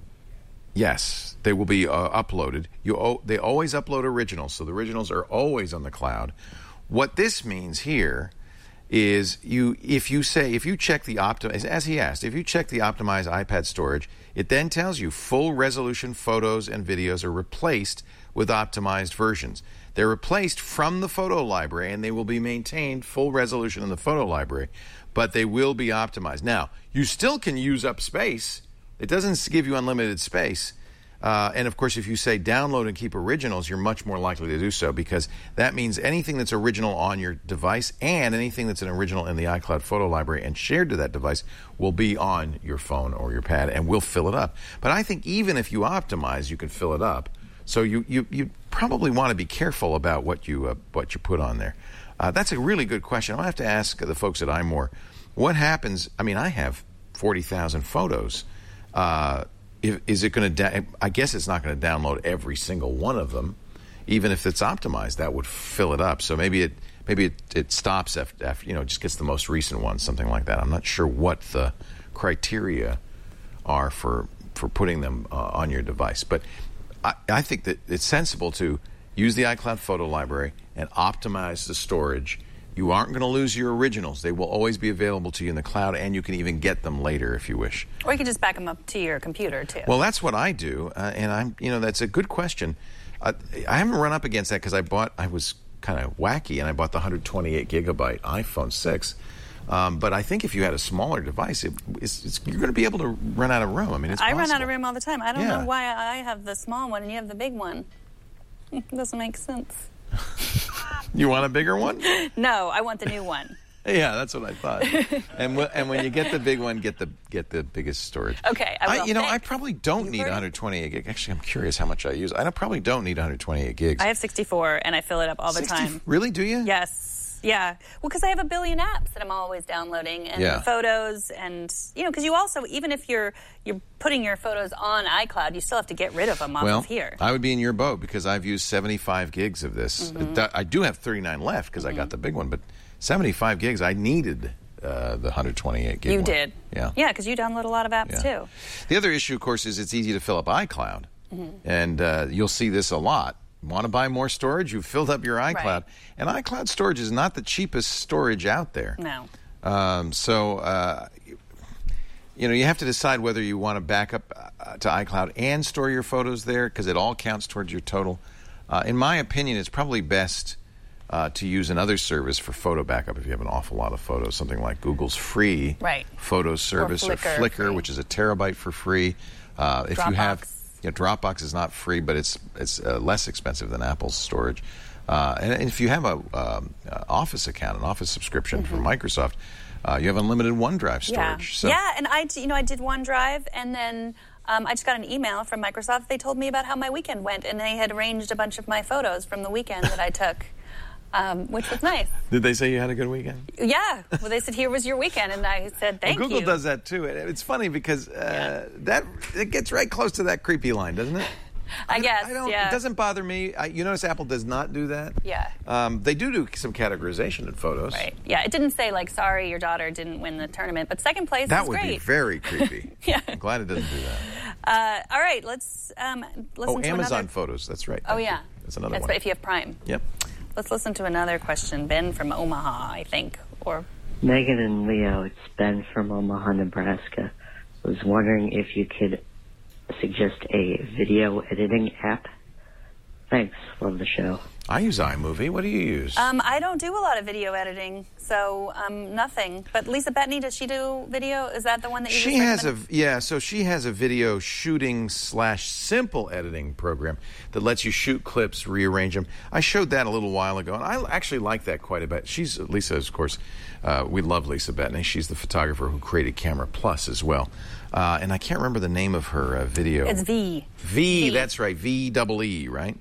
Yes, they will be uh, uploaded. You o- they always upload originals, so the originals are always on the cloud. What this means here is you if you say if you check the optimize, as he asked, if you check the optimized iPad storage, it then tells you full resolution photos and videos are replaced with optimized versions. They're replaced from the photo library, and they will be maintained full resolution in the photo library, but they will be optimized. Now, you still can use up space. It doesn't give you unlimited space. Uh, and, of course, if you say download and keep originals, you're much more likely to do so because that means anything that's original on your device and anything that's an original in the iCloud photo library and shared to that device will be on your phone or your pad and will fill it up. But I think even if you optimize, you can fill it up. So you, you, you probably want to be careful about what you, uh, what you put on there. Uh, that's a really good question. I'll have to ask the folks at iMore, what happens? I mean, I have forty thousand photos. Uh, if, is it going to? Da- I guess it's not going to download every single one of them, even if it's optimized. That would fill it up. So maybe it maybe it, it stops after, after you know just gets the most recent ones, something like that. I'm not sure what the criteria are for for putting them uh, on your device, but I, I think that it's sensible to use the iCloud photo library and optimize the storage. You aren't going to lose your originals. They will always be available to you in the cloud, and you can even get them later if you wish. Or you can just back them up to your computer, too. Well, that's what I do, uh, and I'm, you know, that's a good question. Uh, I haven't run up against that because I bought, I was kind of wacky, and I bought the one hundred twenty-eight gigabyte iPhone six. Um, but I think if you had a smaller device, it, it's, it's, you're going to be able to run out of room. I mean, it's I possible. run out of room all the time. I don't Yeah. know why I have the small one and you have the big one. It doesn't make sense. You want a bigger one? No, I want the new one. Yeah, that's what I thought. and w- and when you get the big one, get the get the biggest storage. Okay, I will. you know, Thank I probably don't you need very- one hundred twenty-eight gig. Actually, I'm curious how much I use. I don't, probably don't need one hundred twenty-eight gigs. I have sixty-four, and I fill it up all the sixty time. Really? Do you? Yes. Yeah. Well, because I have a billion apps that I'm always downloading, and Yeah. photos, and, you know, because you also, even if you're you're putting your photos on iCloud, you still have to get rid of them off Well, of here. I would be in your boat because I've used seventy-five gigs of this. Mm-hmm. That- I do have thirty-nine left because I got the big one, but seventy-five gigs, I needed uh, the one hundred twenty-eight gig You one. did. Yeah. Yeah, because you download a lot of apps, Yeah. too. The other issue, of course, is it's easy to fill up iCloud. Mm-hmm. And uh, you'll see this a lot Want to buy more storage? You've filled up your iCloud. Right. And iCloud storage is not the cheapest storage out there. No. Um, so, uh, you know, you have to decide whether you want to back up uh, to iCloud and store your photos there, because it all counts towards your total. Uh, in my opinion, it's probably best uh, to use another service for photo backup if you have an awful lot of photos, something like Google's free Right. photo service, or Flickr, Flickr, free. which is a terabyte for free. Uh, if you have, you know, Dropbox is not free, but it's it's uh, less expensive than Apple's storage. Uh, and, and if you have a um, uh, Office account, an Office subscription Mm-hmm. from Microsoft, uh, you have unlimited OneDrive storage. Yeah, So. yeah, and I, you know, I did OneDrive, and then um, I just got an email from Microsoft. They told me about how my weekend went, and they had arranged a bunch of my photos from the weekend that I took, um, which was nice. Did they say you had a good weekend? Yeah, well, they said, here was your weekend, and I said, thank well, Google you. does that too. It- It's funny because uh, that it gets right close to that creepy line, doesn't it? I guess, I don't, yeah. It doesn't bother me. I, you notice Apple does not do that? Yeah. Um, they do do some categorization in photos. Right. Yeah, it didn't say, like, sorry, your daughter didn't win the tournament, but second place That is would great. be very creepy. Yeah. I'm glad it doesn't do that. Uh, all right, let's um, listen Oh, to Amazon another... Photos. That's right. Oh, Thank you. yeah. That's another That's one. if you have Prime. Yep. Let's listen to another question. Ben from Omaha, I think, or... Megan and Leo, it's Ben from Omaha, Nebraska. I was wondering if you could suggest a video editing app. Thanks. Love the show. I use iMovie. What do you use? Um, I don't do a lot of video editing, so um, nothing. But Lisa Bettany, does she do video? Is that the one that you She just has a recommended? yeah, so she has a video shooting slash simple editing program that lets you shoot clips, rearrange them. I showed that a little while ago, and I actually like that quite a bit. She's Lisa, of course. Uh, we love Lisa Bettany. She's the photographer who created Camera Plus as well, uh, and I can't remember the name of her uh, video. It's V. V. V. That's right. V double E. Right.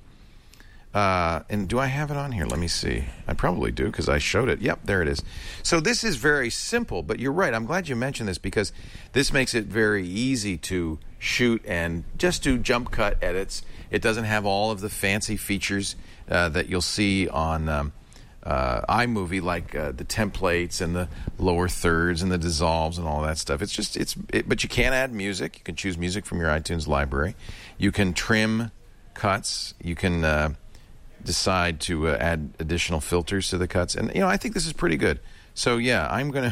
Uh, and do I have it on here? Let me see. I probably do because I showed it. Yep, there it is. So this is very simple, but you're right. I'm glad you mentioned this because this makes it very easy to shoot and just do jump cut edits. It doesn't have all of the fancy features uh, that you'll see on um, uh, iMovie, like uh, the templates and the lower thirds and the dissolves and all that stuff. It's just it's. It, but you can add music. You can choose music from your iTunes library. You can trim cuts. You can. Uh, decide to uh, add additional filters to the cuts, and you know I think this is pretty good. So yeah, I'm gonna.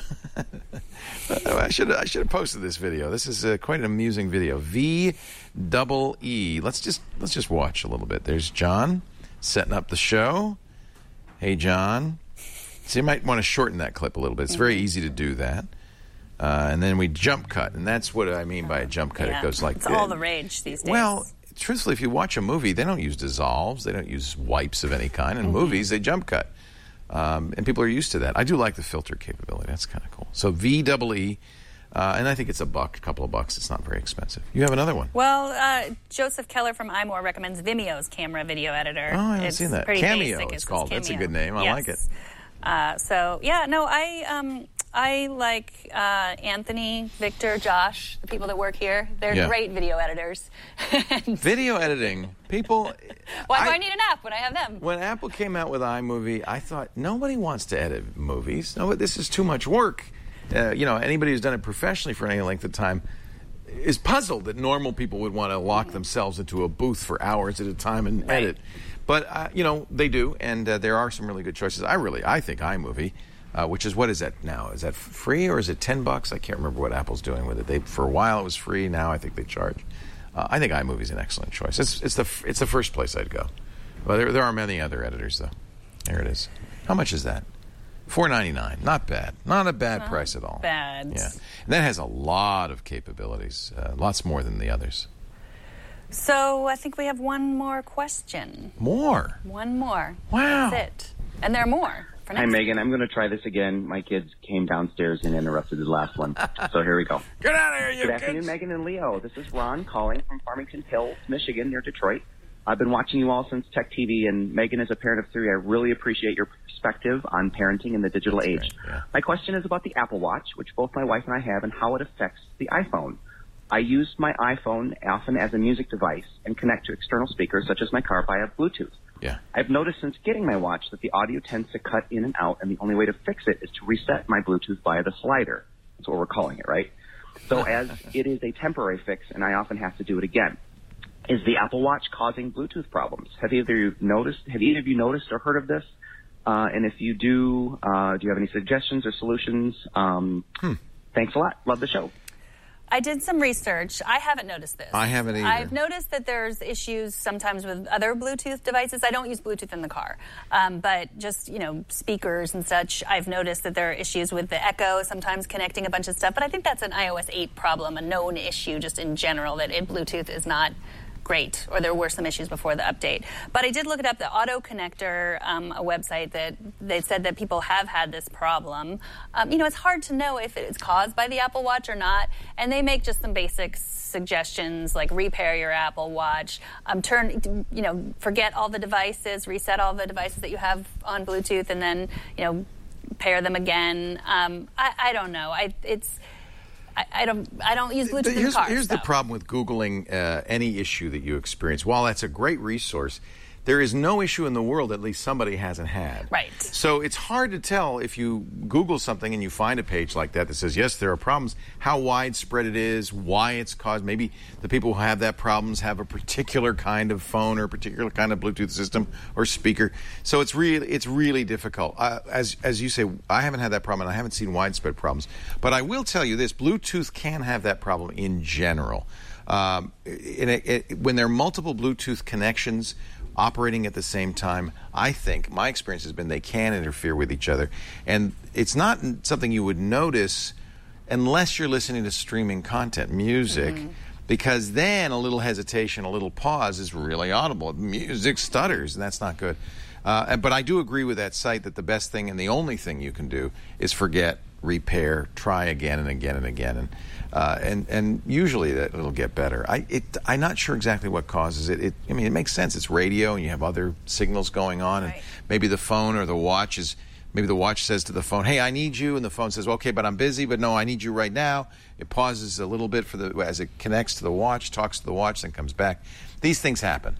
I should I should have posted this video. This is uh, quite an amusing video. V double E. Let's just let's just watch a little bit. There's John setting up the show. Hey John. So you might want to shorten that clip a little bit. It's very easy to do that. Uh, and then we jump cut, and that's what I mean by a jump cut. Yeah, It goes like it's all the rage these days. Well, truthfully, if you watch a movie, they don't use dissolves. They don't use wipes of any kind. In Mm-hmm. movies, they jump cut. Um, and people are used to that. I do like the filter capability. That's kind of cool. So V double E, uh, and I think it's a buck, a couple of bucks. It's not very expensive. You have another one. Well, uh, Joseph Keller from iMore recommends Vimeo's camera video editor. Oh, I haven't it's seen that. Pretty Cameo, basic. it's called. That's a Cameo. good name. I Yes. like it. Uh, so yeah, no, I um, I like uh, Anthony, Victor, Josh, the people that work here. They're Yeah. great video editors. Video editing. People. Why do I- I need an app when I have them? When Apple came out with iMovie, I thought nobody wants to edit movies. No, this is too much work. Uh, you know, anybody who's done it professionally for any length of time is puzzled that normal people would want to lock themselves into a booth for hours at a time and Right. edit. But uh, you know, they do, and uh, there are some really good choices. I really, I think iMovie, uh, which is what is that now? Is that free or is it ten bucks? I can't remember what Apple's doing with it. They for a while it was free. Now I think they charge. Uh, I think iMovie is an excellent choice. It's it's the it's the first place I'd go. Well, there there are many other editors though. There it is. How much is that? four ninety-nine. Not bad. Not a bad Not price at all. bad. Yeah. And that has a lot of capabilities. Uh, lots more than the others. So I think we have one more question. More. One more. Wow. That's it. And there are more. For Hi, next Megan. I'm going to try this again. My kids came downstairs and interrupted the last one. So here we go. Get out of here, you Good kids. afternoon, Megan and Leo. This is Ron calling from Farmington Hills, Michigan, near Detroit. I've been watching you all since Tech T V, and Megan, as a parent of three, I really appreciate your perspective on parenting in the digital age. great, yeah. My question is about the Apple Watch, which both my wife and I have, and how it affects the iPhone. I use my iPhone often as a music device and connect to external speakers, such as my car, via Bluetooth. Yeah. I've noticed since getting my watch that the audio tends to cut in and out, and the only way to fix it is to reset my Bluetooth via the slider. That's what we're calling it, right? So as it is a temporary fix, and I often have to do it again. is the Apple Watch causing Bluetooth problems? Have either of you noticed? Have either of you noticed or heard of this? Uh, and if you do, uh, do you have any suggestions or solutions? Um, hmm. Thanks a lot. Love the show. I did some research. I haven't noticed this. I haven't either. I've noticed that there's issues sometimes with other Bluetooth devices. I don't use Bluetooth in the car, um, but just, you know, speakers and such. I've noticed that there are issues with the Echo, sometimes connecting a bunch of stuff. But I think that's an i O S eight problem, a known issue just in general, that it, Bluetooth is not great, or there were some issues before the update. But I did look it up, the Auto Connector, um, a website that they said that people have had this problem. Um, you know, it's hard to know if it's caused by the Apple Watch or not, and they make just some basic suggestions like repair your Apple Watch, um, turn, you know, forget all the devices, reset all the devices that you have on Bluetooth, and then, you know, pair them again. Um, I, I don't know. I, it's... I, I don't. I don't use Bluetooth here's, in the car. Here's so. the problem with Googling uh, any issue that you experience. While that's a great resource, there is no issue in the world at least somebody hasn't had. Right. So it's hard to tell if you Google something and you find a page like that that says, yes, there are problems, how widespread it is, why it's caused. Maybe the people who have that problems have a particular kind of phone or a particular kind of Bluetooth system or speaker. So it's really it's really difficult. Uh, as, as you say, I haven't had that problem and I haven't seen widespread problems. But I will tell you this, Bluetooth can have that problem in general. Um, in a, it, when there are multiple Bluetooth connections operating at the same time, I think, my experience has been they can interfere with each other. And it's not something you would notice unless you're listening to streaming content, music, mm-hmm. because then a little hesitation, a little pause is really audible. Music stutters, and that's not good. Uh, but I do agree with that site that the best thing and the only thing you can do is forget, repair, try again and again and again, and uh, and and usually that it'll get better. I it I'm not sure exactly what causes it. It I mean it makes sense. It's radio and you have other signals going on, right. and maybe the phone or the watch is maybe the watch says to the phone, "Hey, I need you," and the phone says, "Okay, but I'm busy." But no, I need you right now. It pauses a little bit for the as it connects to the watch, talks to the watch, then comes back. These things happen.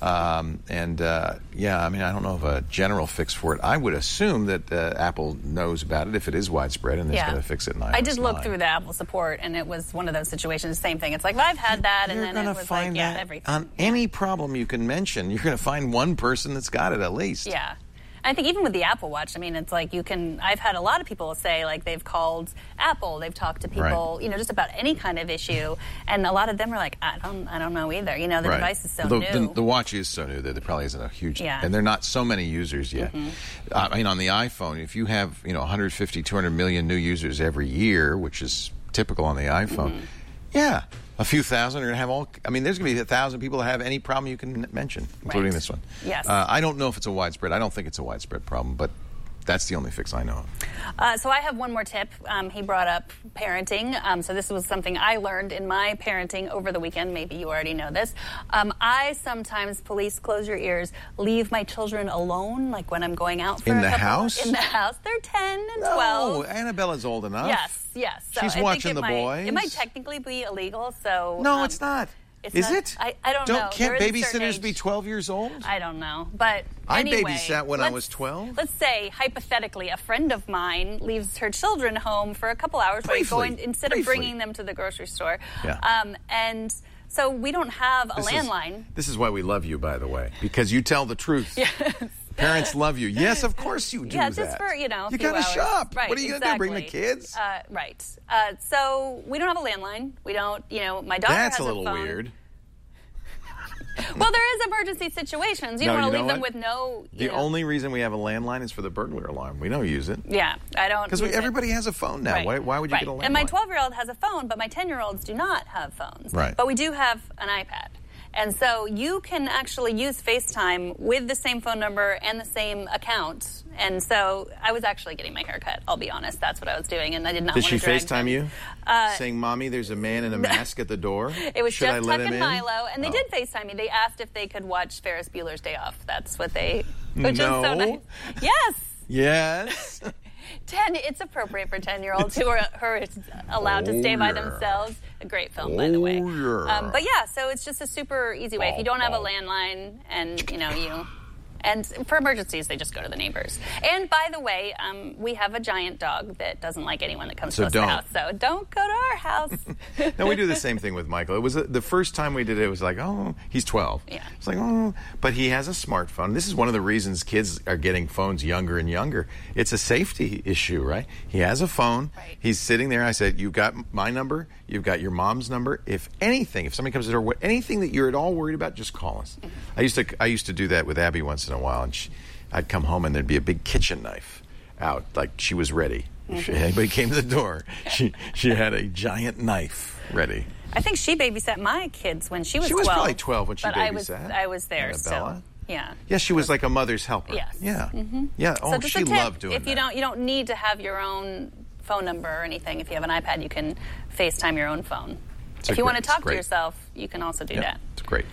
Um, and, uh, yeah, I mean, I don't know of a general fix for it. I would assume that uh, Apple knows about it if it is widespread and is yeah. going to fix it in iOS I did look nine. through the Apple support, and it was one of those situations, same thing. It's like, well, I've had that, and you're then gonna it was find like, yeah, that everything. on any problem you can mention, you're going to find one person that's got it at least. Yeah. I think even with the Apple Watch, I mean, it's like you can, I've had a lot of people say, like, they've called Apple, they've talked to people, right. you know, just about any kind of issue, and a lot of them are like, I don't I don't know either. You know, the right. device is so the, new. The, the watch is so new that there probably isn't a huge, yeah. and there are not so many users yet. Mm-hmm. Uh, I mean, on the iPhone, if you have, you know, one hundred fifty, two hundred million new users every year, which is typical on the iPhone, mm-hmm. yeah. A few thousand are going to have all... I mean, there's going to be a thousand people that have any problem you can mention, including right. this one. Yes. Uh, I don't know if it's a widespread... I don't think it's a widespread problem, but that's the only fix I know of. Uh, so I have one more tip. Um, he brought up parenting. Um, so this was something I learned in my parenting over the weekend. Maybe you already know this. Um, I sometimes, police, close your ears, leave my children alone, like when I'm going out for in a the couple, house? In the house. They're ten and no, twelve. Annabella's old enough. Yes, yes. So She's I watching think it the might, boys. It might technically be illegal, so... No, um, it's not. It's Is not, it? I, I don't, don't know. Can't There is a certain babysitters age. be twelve years old? I don't know. But I anyway, babysat when I let's- was twelve. Let's say, hypothetically, a friend of mine leaves her children home for a couple hours while Briefly. going, instead Briefly. of bringing them to the grocery store. Yeah. Um, and so we don't have a This is- landline. This is why we love you, by the way, because you tell the truth. Yes. Parents love you. Yes, of course you do Yeah, that. just for, you know, a You few gotta hours. shop. Right, What are you exactly. gonna do? Bring the kids? Uh, right. Uh, so we don't have a landline. We don't, you know, my daughter That's has a little phone. weird. Well, there is emergency situations. You No, don't want you to know leave them what? with no... You The know. only reason we have a landline is for the burglar alarm. We don't use it. Yeah, I don't Because use it. everybody has a phone now. Right. Why, why would you right. get a landline? And my twelve-year-old has a phone, but my ten-year-olds do not have phones. Right. But we do have an iPad. And so you can actually use FaceTime with the same phone number and the same account. And so I was actually getting my hair cut, I'll be honest. That's what I was doing, and I did not Did want she to drag FaceTime them. you? Uh, saying, Mommy, there's a man in a mask at the door? It was Should I Jeff let Tuck him and in? Milo, and they Oh. did FaceTime me. They asked if they could watch Ferris Bueller's Day Off. That's what they... Which No. is so nice. Yes! Yes. Ten, it's appropriate for ten-year-olds who are, who are allowed to stay Oh, by yeah. themselves. A great film, by the way. Oh, yeah. Um, but yeah, so it's just a super easy way. If you don't have a landline and, you know, you And for emergencies, they just go to the neighbors. And by the way, um, we have a giant dog that doesn't like anyone that comes So to don't. the house. So don't go to our house. No, we do the same thing with Michael. It was uh, the first time we did it. It was like, oh, he's twelve. Yeah. It's like, oh, but he has a smartphone. This is one of the reasons kids are getting phones younger and younger. It's a safety issue, right? He has a phone. Right. He's sitting there. I said, you've got my number. You've got your mom's number. If anything, if somebody comes to the door, anything that you're at all worried about, just call us. Mm-hmm. I used to, I used to do that with Abby once in a while, and she, I'd come home and there'd be a big kitchen knife out, like she was ready. If anybody came to the door, she she had a giant knife ready. I think she babysat my kids when she was She was twelve. probably twelve when she but babysat. I was, I was there, Annabella. so yeah. Yeah, she was like a mother's helper. Yes. Yeah. Mm-hmm. Yeah. Oh, So just she a tip, loved doing if you that. don't, you don't need to have your own phone number or anything. If you have an iPad, you can FaceTime your own phone. It's if a you great- want to talk it's to great. yourself, you can also do Yeah, that. it's great.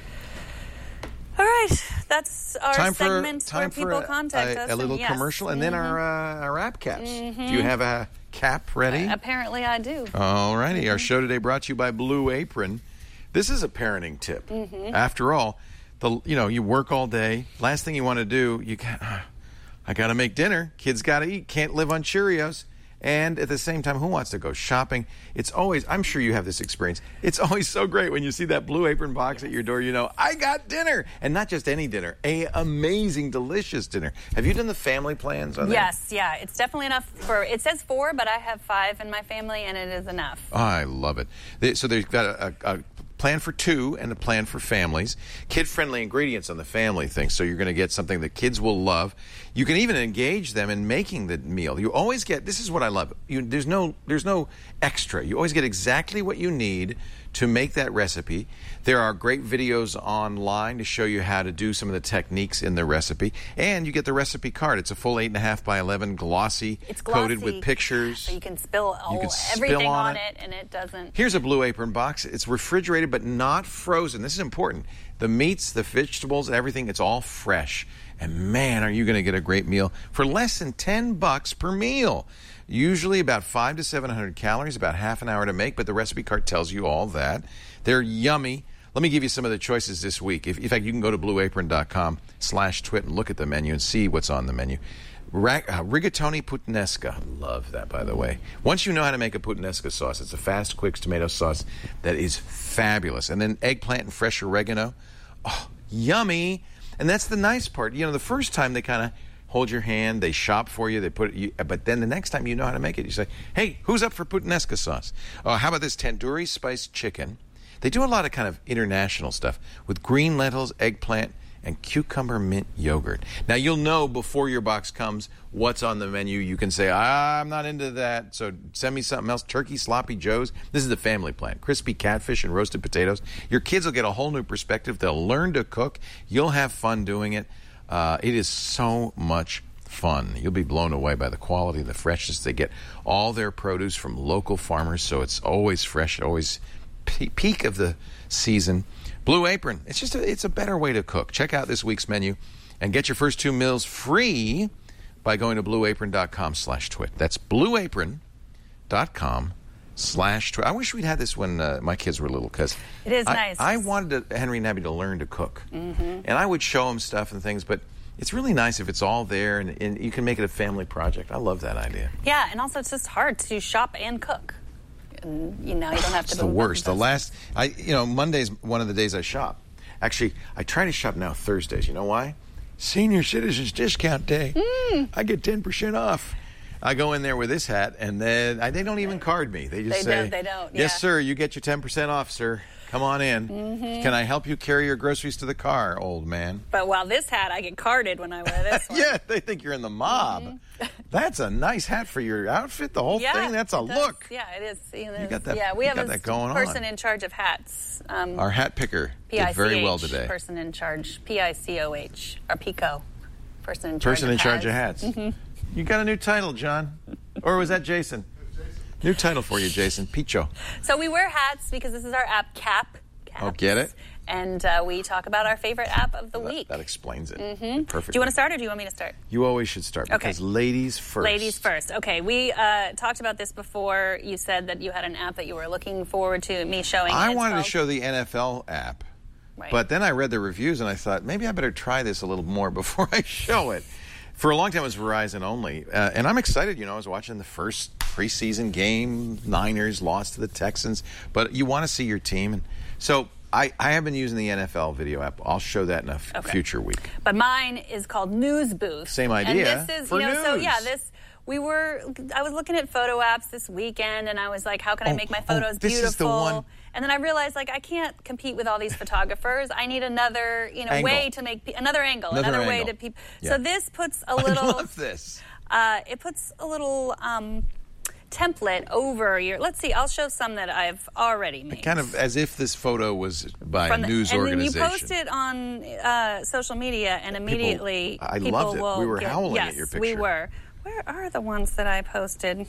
All right, that's our Time for segment time where people for a, contact a, us. a little and yes. commercial, and then our uh, our app caps. Do you have a cap ready? Apparently, I do. All righty. Our show today brought to you by Blue Apron. This is a parenting tip. Mm-hmm. After all, the you know you work all day. Last thing you want to do, you got, uh, I got to make dinner. Kids got to eat. Can't live on Cheerios. And at the same time, who wants to go shopping? It's always, I'm sure you have this experience. It's always so great when you see that Blue Apron box at your door. You know, I got dinner, and not just any dinner, a amazing, delicious dinner. Have you done the family plans on that? Yes, yeah, it's definitely enough for. It says four, but I have five in my family, and it is enough. Oh, I love it. They, so they've got a, a, a plan for two and a plan for families. Kid-friendly ingredients on the family thing, so you're going to get something that kids will love. You can even engage them in making the meal. You always get, this is what I love, you, there's no there's no extra. You always get exactly what you need to make that recipe. There are great videos online to show you how to do some of the techniques in the recipe. And you get the recipe card. It's a full eight point five by eleven, glossy, It's glossy, coated with pictures. so you can spill all, You can spill everything on on it. it, and it doesn't. Here's a Blue Apron box. It's refrigerated but not frozen. This is important. The meats, the vegetables, everything, it's all fresh. And man, are you going to get a great meal for less than ten bucks per meal. Usually about five to seven hundred calories, about half an hour to make, but the recipe card tells you all that. They're yummy. Let me give you some of the choices this week. If, in fact, you can go to blueapron.com slash twit and look at the menu and see what's on the menu. Ra- uh, rigatoni puttanesca. Love that, by the way. Once you know how to make a puttanesca sauce, it's a fast, quick tomato sauce that is fabulous. And then eggplant and fresh oregano. Oh, yummy. And that's the nice part. You know, the first time they kind of hold your hand, they shop for you, they put it, you, but then the next time you know how to make it, you say, hey, who's up for puttanesca sauce? Oh, how about this tandoori spiced chicken? They do a lot of kind of international stuff with green lentils, eggplant, and cucumber mint yogurt. Now, you'll know before your box comes what's on the menu. You can say, ah, I'm not into that, so send me something else. Turkey sloppy joes. This is the family plan. Crispy catfish and roasted potatoes. Your kids will get a whole new perspective. They'll learn to cook. You'll have fun doing it. Uh, it is so much fun. You'll be blown away by the quality and the freshness. They get all their produce from local farmers, so it's always fresh, always pe- peak of the season. Blue Apron. It's just a, it's a better way to cook. Check out this week's menu and get your first two meals free by going to blueapron.com slash twit. That's blueapron.com slash twit. I wish we'd had this when uh, my kids were little, because It is I, nice. I wanted to, Henry and Abby to learn to cook. Mm-hmm. And I would show them stuff and things, but it's really nice if it's all there and, and you can make it a family project. I love that idea. Yeah, and also it's just hard to shop and cook. And, you know, you don't have to. It's the worst. The last, I you know, Monday's one of the days I shop. Actually, I try to shop now Thursdays. You know why? Senior Citizens Discount Day. Mm. I get ten percent off. I go in there with this hat, and then I, they don't even card me. They just They say, don't, they don't, yes, yeah. sir, you get your ten percent off, sir. Come on in. Mm-hmm. Can I help you carry your groceries to the car, old man? But while this hat, I get carded when I wear this one. Yeah, they think you're in the mob. Mm-hmm. That's a nice hat for your outfit, the whole Yeah, thing. That's a it does. look. Yeah, it is. You, know, got that- Yeah, we you have got a that going person on. in charge of hats. Um, Our hat picker P I C H, did very well today. Person in charge, P I C O H, or Pico. Person in charge Person of in charge hats. of hats. You got a new title, John. Or was that Jason? New title for you, Jason. Picho. So we wear hats because this is our app, Cap. Caps. Oh, get it? And uh, we talk about our favorite app of the That, week. that explains it. Mm-hmm. Perfect. Do you want to start or do you want me to start? You always should start because Okay. ladies first. Ladies first. Okay, we uh, talked about this before. You said that you had an app that you were looking forward to me showing. I It's wanted called- to show the N F L app Right. But then I read the reviews and I thought, maybe I better try this a little more before I show it. For a long time, it was Verizon only. Uh, and I'm excited. You know, I was watching the first preseason game. Niners lost to the Texans. But you want to see your team. And so I, I have been using the N F L video app. I'll show that in a f- Okay. future week. But mine is called News Booth. Same idea. And this is, for you know, so news. yeah, this. We were, I was looking at photo apps this weekend, and I was like, how can I Oh, make my oh, photos this beautiful? is the one- And then I realized, like, I can't compete with all these photographers. I need another, you know, Angle. way to make, pe- another angle, Another another, way angle. to people. Yeah. So this puts a little, I love this. Uh, it puts a little um, template over your, let's see, I'll show some that I've already made. Kind of as if this photo was by From a the- news and organization. then you post it on uh, social media, and immediately I people loved it. will We were get, howling yes, at your picture. we were. Where are the ones that I posted?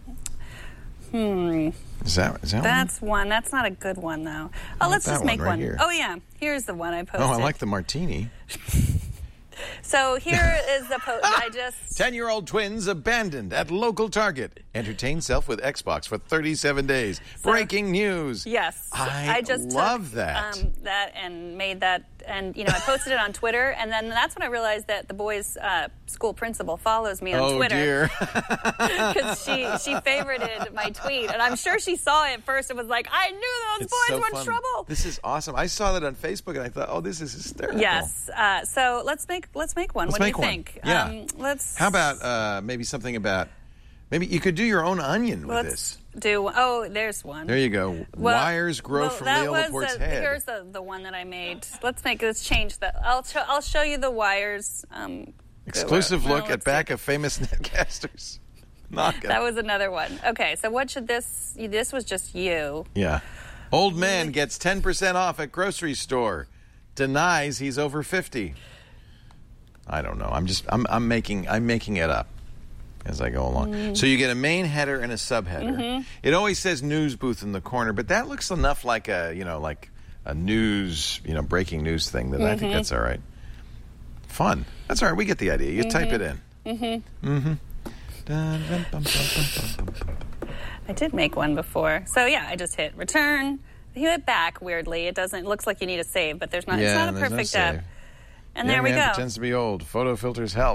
Hmm. Is that, is that That's one. That's not a good one, though. Oh, let's that just one make right one. here? Oh, yeah. Here's the one I one? posted. Oh, I like the martini. So here is the post. I just... Ten-year-old twins abandoned at local Target. Entertain self with Xbox for thirty-seven days. So- Breaking news. Yes, I just love took, that. Um, that and made that, and you know, I posted it on Twitter, and then that's when I realized that the boys' uh, school principal follows me on oh, Twitter. dear. Because she she favorited my tweet, and I'm sure she saw it first and was like, "I knew those It's boys so were in fun. trouble." This is awesome. I saw that on Facebook, and I thought, oh, this is hysterical. Yes. Uh, so let's make let's make one. Let's what make do you one. think? Yeah. Um, let's. How about uh, maybe something about, maybe you could do your own onion with let's this. do? Oh, there's one. There you go. Well, Wires grow well, from that Leo was Laporte's the, head. Here's the, the one that I made. Let's make let's change that. I'll show I'll show you the wires. Um, Exclusive well, look at let's back see. of famous netcasters. Not good. That was another one. Okay, so what should this? This was just you. Yeah. Old man gets ten percent off at grocery store. Denies he's over fifty. I don't know. I'm just I'm I'm making I'm making it up as I go along. Mm. So you get a main header and a subheader. Mm-hmm. It always says news booth in the corner, but that looks enough like a, you know, like a news, you know, breaking news thing that I think Mm-hmm. that's all right. Fun. That's all right. We get the idea. You type it in. Mm-hmm. Mm-hmm. Dun, dun, bum, bum, bum, bum, bum, bum. I did make one before. So yeah, I just hit return. You hit back weirdly. It doesn't. It looks like you need a save, but there's not. Yeah, it's not a there's no perfect save. app. And Young there we man go. pretends to be old. Photo filters help.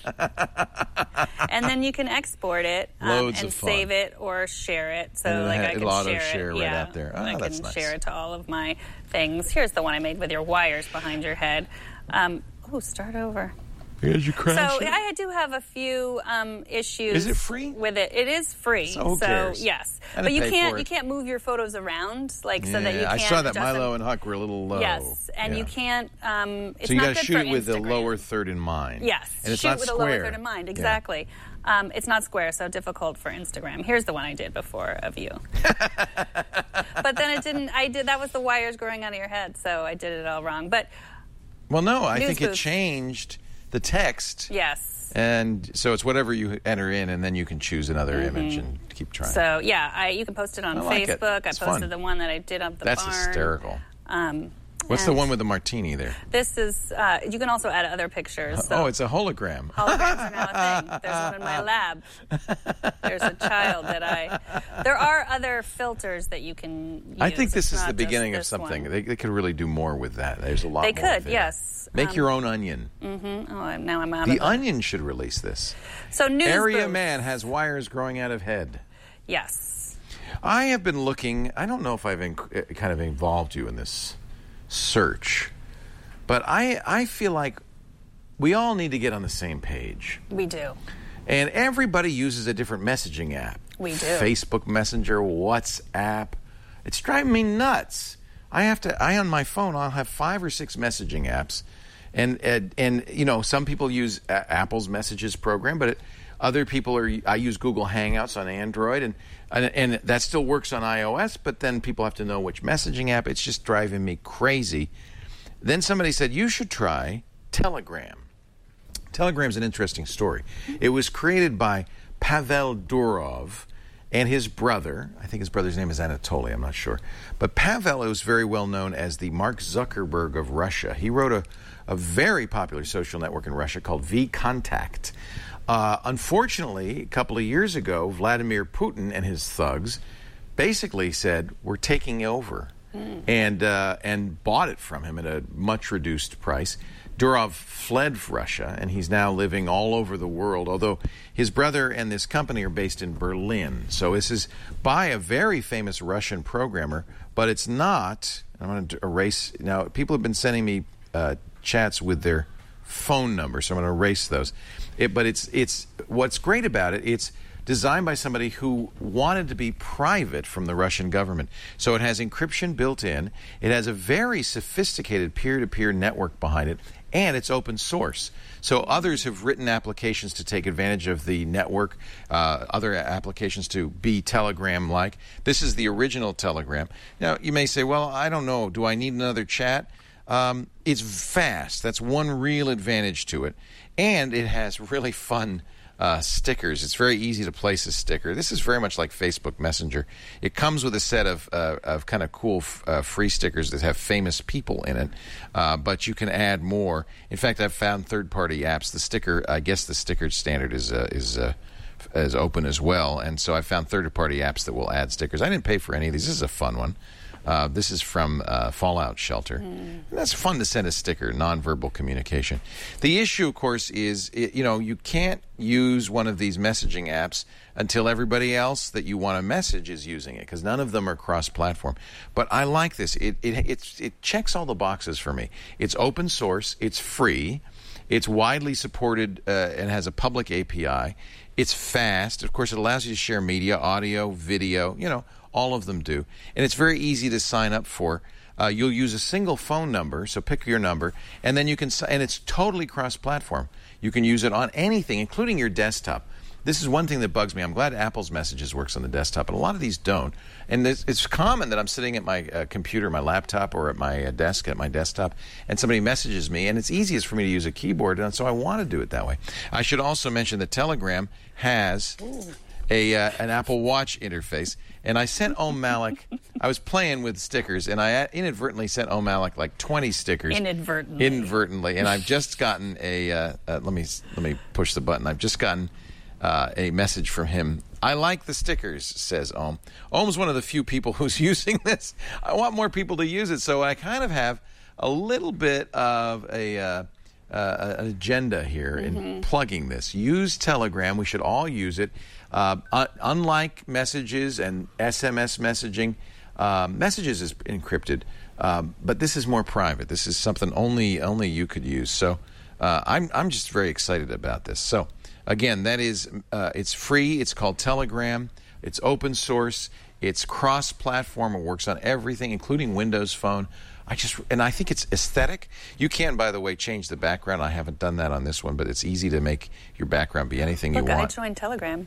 And then you can export it um, Loads and of fun. save it or share it. So And it'll like ha- I can it'll auto share, share it. right yeah, out there. Oh, I that's can nice. share it to all of my things. Here's the one I made with your wires behind your head. Um, oh, start over. Did you crash So it? I do have a few um, issues. Is it free? With it, it is free. So who cares? yes, I but you pay can't for it. you can't move your photos around like so Yeah, that you I can't. saw that adjust Milo them. and Huck were a little low. Yes, and Yeah. you can't. Um, it's So you not got to good shoot for it with the Instagram. lower third in mind. Yes, and it's shoot not with square. a lower third in mind. Yeah. Exactly. Um, it's not square, so difficult for Instagram. Here's the one I did before of you. But then it didn't. I did. That was the wires growing out of your head, so I did it all wrong. But Well, no, I News think it booth. changed the text. yes. And so it's whatever you enter in, and then you can choose another image and keep trying. So yeah, I you can post it on I like it. Facebook. It's I posted fun. the one that I did up the That's barn. hysterical. Um, What's the and one with the martini there? This is. Uh, you can also add other pictures. So Oh, it's a hologram. holograms are now a thing. There's one in my lab. There's a child that I. There are other filters that you can use. I think this It's is not the just beginning of this something. one. They, they could really do more with that. There's a lot They more could, there. yes. Make Um, your own onion. Mm-hmm. Oh, now I'm out The of it. Onion should release this. So news Area booth. man has wires growing out of head. Yes. I have been looking. I don't know if I've inc- uh, kind of involved you in this search, but I I feel like we all need to get on the same page. We do. And everybody uses a different messaging app. We do. Facebook Messenger, WhatsApp. It's driving me nuts. I have to. I on my phone, I'll have five or six messaging apps, and and, and you know, some people use a- Apple's Messages program, but it, other people are. I use Google Hangouts on Android, and, and and that still works on iOS. But then people have to know which messaging app. It's just driving me crazy. Then somebody said you should try Telegram. Telegram's an interesting story. It was created by Pavel Durov and his brother. I think his brother's name is Anatoly, I'm not sure. But Pavel was very well known as the Mark Zuckerberg of Russia. He wrote a, a very popular social network in Russia called VKontakte. Uh, unfortunately, a couple of years ago, Vladimir Putin and his thugs basically said, we're taking over mm. and uh, and bought it from him at a much reduced price. Durov fled Russia, and he's now living all over the world, although his brother and this company are based in Berlin. So this is by a very famous Russian programmer, but it's not. I'm going to erase. Now, people have been sending me uh, chats with their phone number, so I'm going to erase those. It, but it's it's what's great about it, it's designed by somebody who wanted to be private from the Russian government. So it has encryption built in. It has a very sophisticated peer-to-peer network behind it, and it's open source. So others have written applications to take advantage of the network, uh, other applications to be Telegram-like. This is the original Telegram. Now, you may say, well, I don't know, do I need another chat? Um, it's fast. That's one real advantage to it. And it has really fun Uh, stickers. It's very easy to place a sticker. This is very much like Facebook Messenger. It comes with a set of uh, of kind of cool f- uh, free stickers that have famous people in it, uh, but you can add more. In fact, I've found third-party apps. The sticker, I guess, the sticker standard is uh, is uh, is open as well, and so I found third-party apps that will add stickers. I didn't pay for any of these. This is a fun one. Uh, this is from uh, Fallout Shelter. Mm. That's fun to send a sticker, nonverbal communication. The issue, of course, is, it, you know, you can't use one of these messaging apps until everybody else that you want to message is using it, because none of them are cross-platform. But I like this. It, it, it's, it checks all the boxes for me. It's open source. It's free. It's widely supported uh, and has a public A P I. It's fast. Of course, it allows you to share media, audio, video, you know, all of them do. And it's very easy to sign up for. Uh, you'll use a single phone number, so pick your number, and then you can, and it's totally cross-platform. You can use it on anything, including your desktop. This is one thing that bugs me. I'm glad Apple's Messages works on the desktop, but a lot of these don't. And this, it's common that I'm sitting at my uh, computer, my laptop, or at my uh, desk, at my desktop, and somebody messages me, and it's easiest for me to use a keyboard, and so I want to do it that way. I should also mention that Telegram has a uh, an Apple Watch interface, and I sent Om Malik, I was playing with stickers, and I inadvertently sent Om Malik like twenty stickers. Inadvertently. Inadvertently. And I've just gotten a, uh, uh, let me let me push the button. I've just gotten uh, a message from him. I like the stickers, says Om. Om's one of the few people who's using this. I want more people to use it, so I kind of have a little bit of a... Uh, Uh, an agenda here mm-hmm. in plugging this. Use Telegram. We should all use it. Uh, un- unlike messages and S M S messaging, uh, messages is encrypted, um, but this is more private. This is something only only you could use. So uh, I'm I'm just very excited about this. So again, that is uh, it's free. It's called Telegram. It's open source. It's cross-platform. It works on everything, including Windows Phone. I just and I think it's aesthetic. You can, by the way, change the background. I haven't done that on this one, but it's easy to make your background be anything Look, you want. I joined Telegram.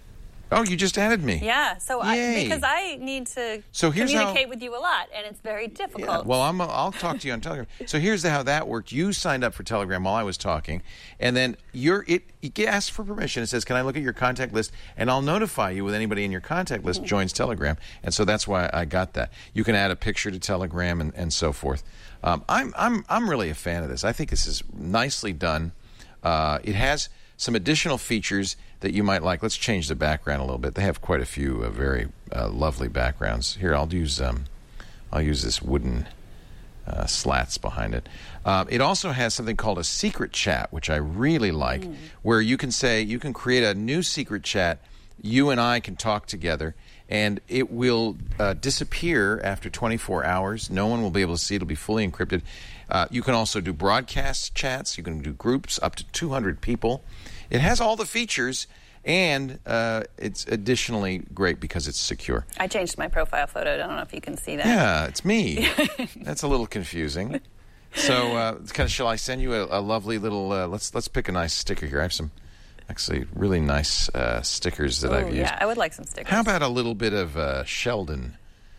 Oh, you just added me. Yeah, so I, Yay. because I need to So here's communicate how- with you a lot, and it's very difficult. Yeah, well, I'm, I'll talk to you on Telegram. So here's how that worked. You signed up for Telegram while I was talking, and then you're, it, it asks for permission. It says, can I look at your contact list? And I'll notify you when anybody in your contact list joins Telegram. And so that's why I got that. You can add a picture to Telegram and, and so forth. Um, I'm, I'm, I'm really a fan of this. I think this is nicely done. Uh, it has some additional features that you might like. Let's change the background a little bit. They have quite a few uh, very uh, lovely backgrounds. Here, I'll use um, I'll use this wooden uh, slats behind it. Uh, it also has something called a secret chat, which I really like, mm. where you can say you can create a new secret chat. You and I can talk together, and it will uh, disappear after twenty-four hours. No one will be able to see it. It'll be fully encrypted. Uh, you can also do broadcast chats. You can do groups up to two hundred people. It has all the features, and uh, it's additionally great because it's secure. I changed my profile photo. I don't know if you can see that. Yeah, it's me. That's a little confusing. So, uh, kind of, shall I send you a, a lovely little? Uh, let's let's pick a nice sticker here. I have some actually really nice uh, stickers that Ooh, I've used. Yeah, I would like some stickers. How about a little bit of uh, Sheldon?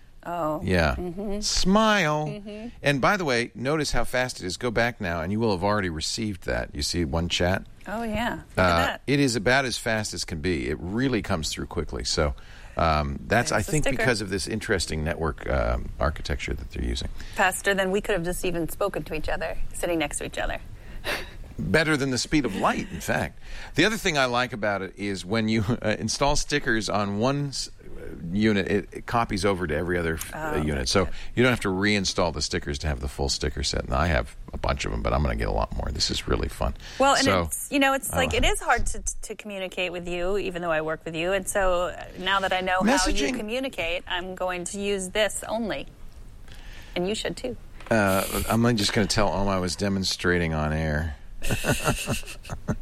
Oh. Yeah. Mm-hmm. Smile. Mm-hmm. And by the way, notice how fast it is. Go back now, and you will have already received that. You see one chat? Oh, yeah. Look uh, at that. It is about as fast as can be. It really comes through quickly. So um, that's, There's I think, sticker. because of this interesting network um, architecture that they're using. Faster than we could have just even spoken to each other, sitting next to each other. Better than the speed of light, in fact. The other thing I like about it is when you uh, install stickers on one s- unit, it, it copies over to every other uh, Oh, unit. So you don't have to reinstall the stickers to have the full sticker set. And I have a bunch of them, but I'm going to get a lot more. This is really fun. Well, and so, it's, you know, it's like uh, it is hard to, to communicate with you, even though I work with you. And so uh, now that I know how you Messaging. communicate, I'm going to use this only. And you should too. Uh, I'm just going to tell Oma I was demonstrating on air. uh,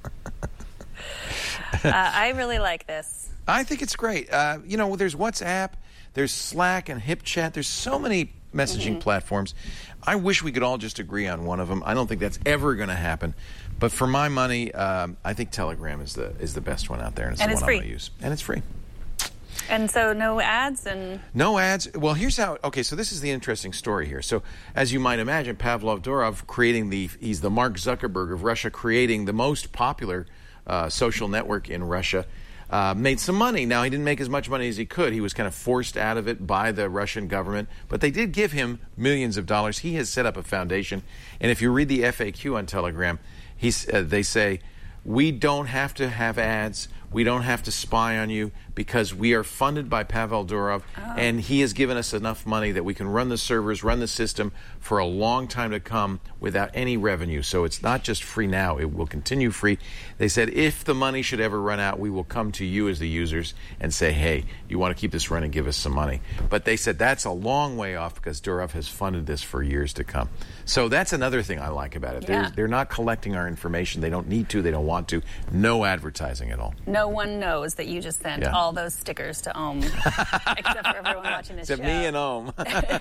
I really like this. I think it's great. Uh, you know, there's WhatsApp, there's Slack and HipChat. There's so many messaging Mm-hmm. platforms. I wish we could all just agree on one of them. I don't think that's ever going to happen. But for my money, um, I think Telegram is the is the best one out there, and it's And the it's one free. I'm going to use. And it's free. And so no ads and... No ads. Well, here's how. Okay, so this is the interesting story here. So, as you might imagine, Pavlov Durov creating the he's the Mark Zuckerberg of Russia, creating the most popular uh, social network in Russia. Uh, made some money. Now, he didn't make as much money as he could. He was kind of forced out of it by the Russian government, but they did give him millions of dollars. He has set up a foundation, and if you read the F A Q on Telegram, he's uh, they say, we don't have to have ads. We don't have to spy on you because we are funded by Pavel Durov, Oh. and he has given us enough money that we can run the servers, run the system for a long time to come without any revenue. So it's not just free now. It will continue free. They said if the money should ever run out, we will come to you as the users and say, hey, you want to keep this running, give us some money. But they said that's a long way off because Durov has funded this for years to come. So that's another thing I like about it. Yeah. They're, they're not collecting our information. They don't need to. They don't want to. No advertising at all. No one knows that you just sent Yeah. all those stickers to Ohm, except for everyone watching this Except show. me and Ohm.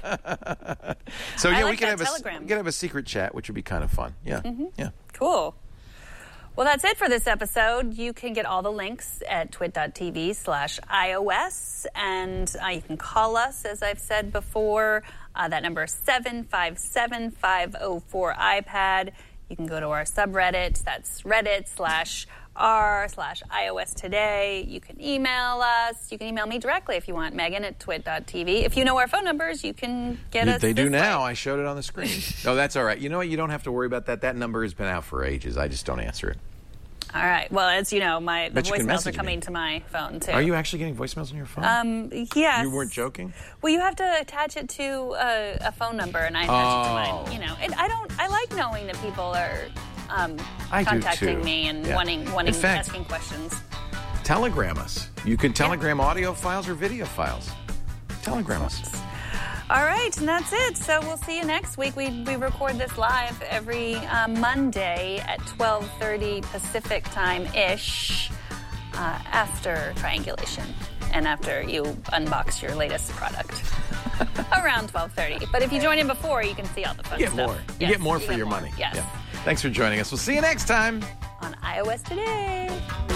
So I yeah, like we could that have Telegram. a we could have a secret chat, which would be kind of fun. Yeah, yeah. Cool. Well, that's it for this episode. You can get all the links at twit.tv slash iOS, and uh, you can call us, as I've said before. Uh, that number is seven five seven, five oh four, iPad. You can go to our subreddit. That's reddit slash r slash iOS today. You can email us. You can email me directly if you want, Megan at twit.tv. If you know our phone numbers, you can get You- us they do this now. way. I showed it on the screen. No, that's all right. You know what? You don't have to worry about that. That number has been out for ages. I just don't answer it. All right. Well, as you know, my the But you can voicemails are message me. coming to my phone, too. Are you actually getting voicemails on your phone? Um, yes. You weren't joking? Well, you have to attach it to a, a phone number, and I attach it to Oh. mine. You know, and I don't. I like knowing that people are um, I do, contacting too. me and Yeah. wanting, wanting, In fact- asking questions. Telegram us. You can telegram audio files or video files. Telegram us. All right, and that's it. So we'll see you next week. We we record this live every uh, Monday at twelve thirty Pacific time ish, uh, after triangulation and after you unbox your latest product. Around twelve thirty. But if you join in before, you can see all the fun You get stuff. more. You Yes, get more for get your more. money. Yes. Yeah. Thanks for joining us. We'll see you next time. On iOS Today.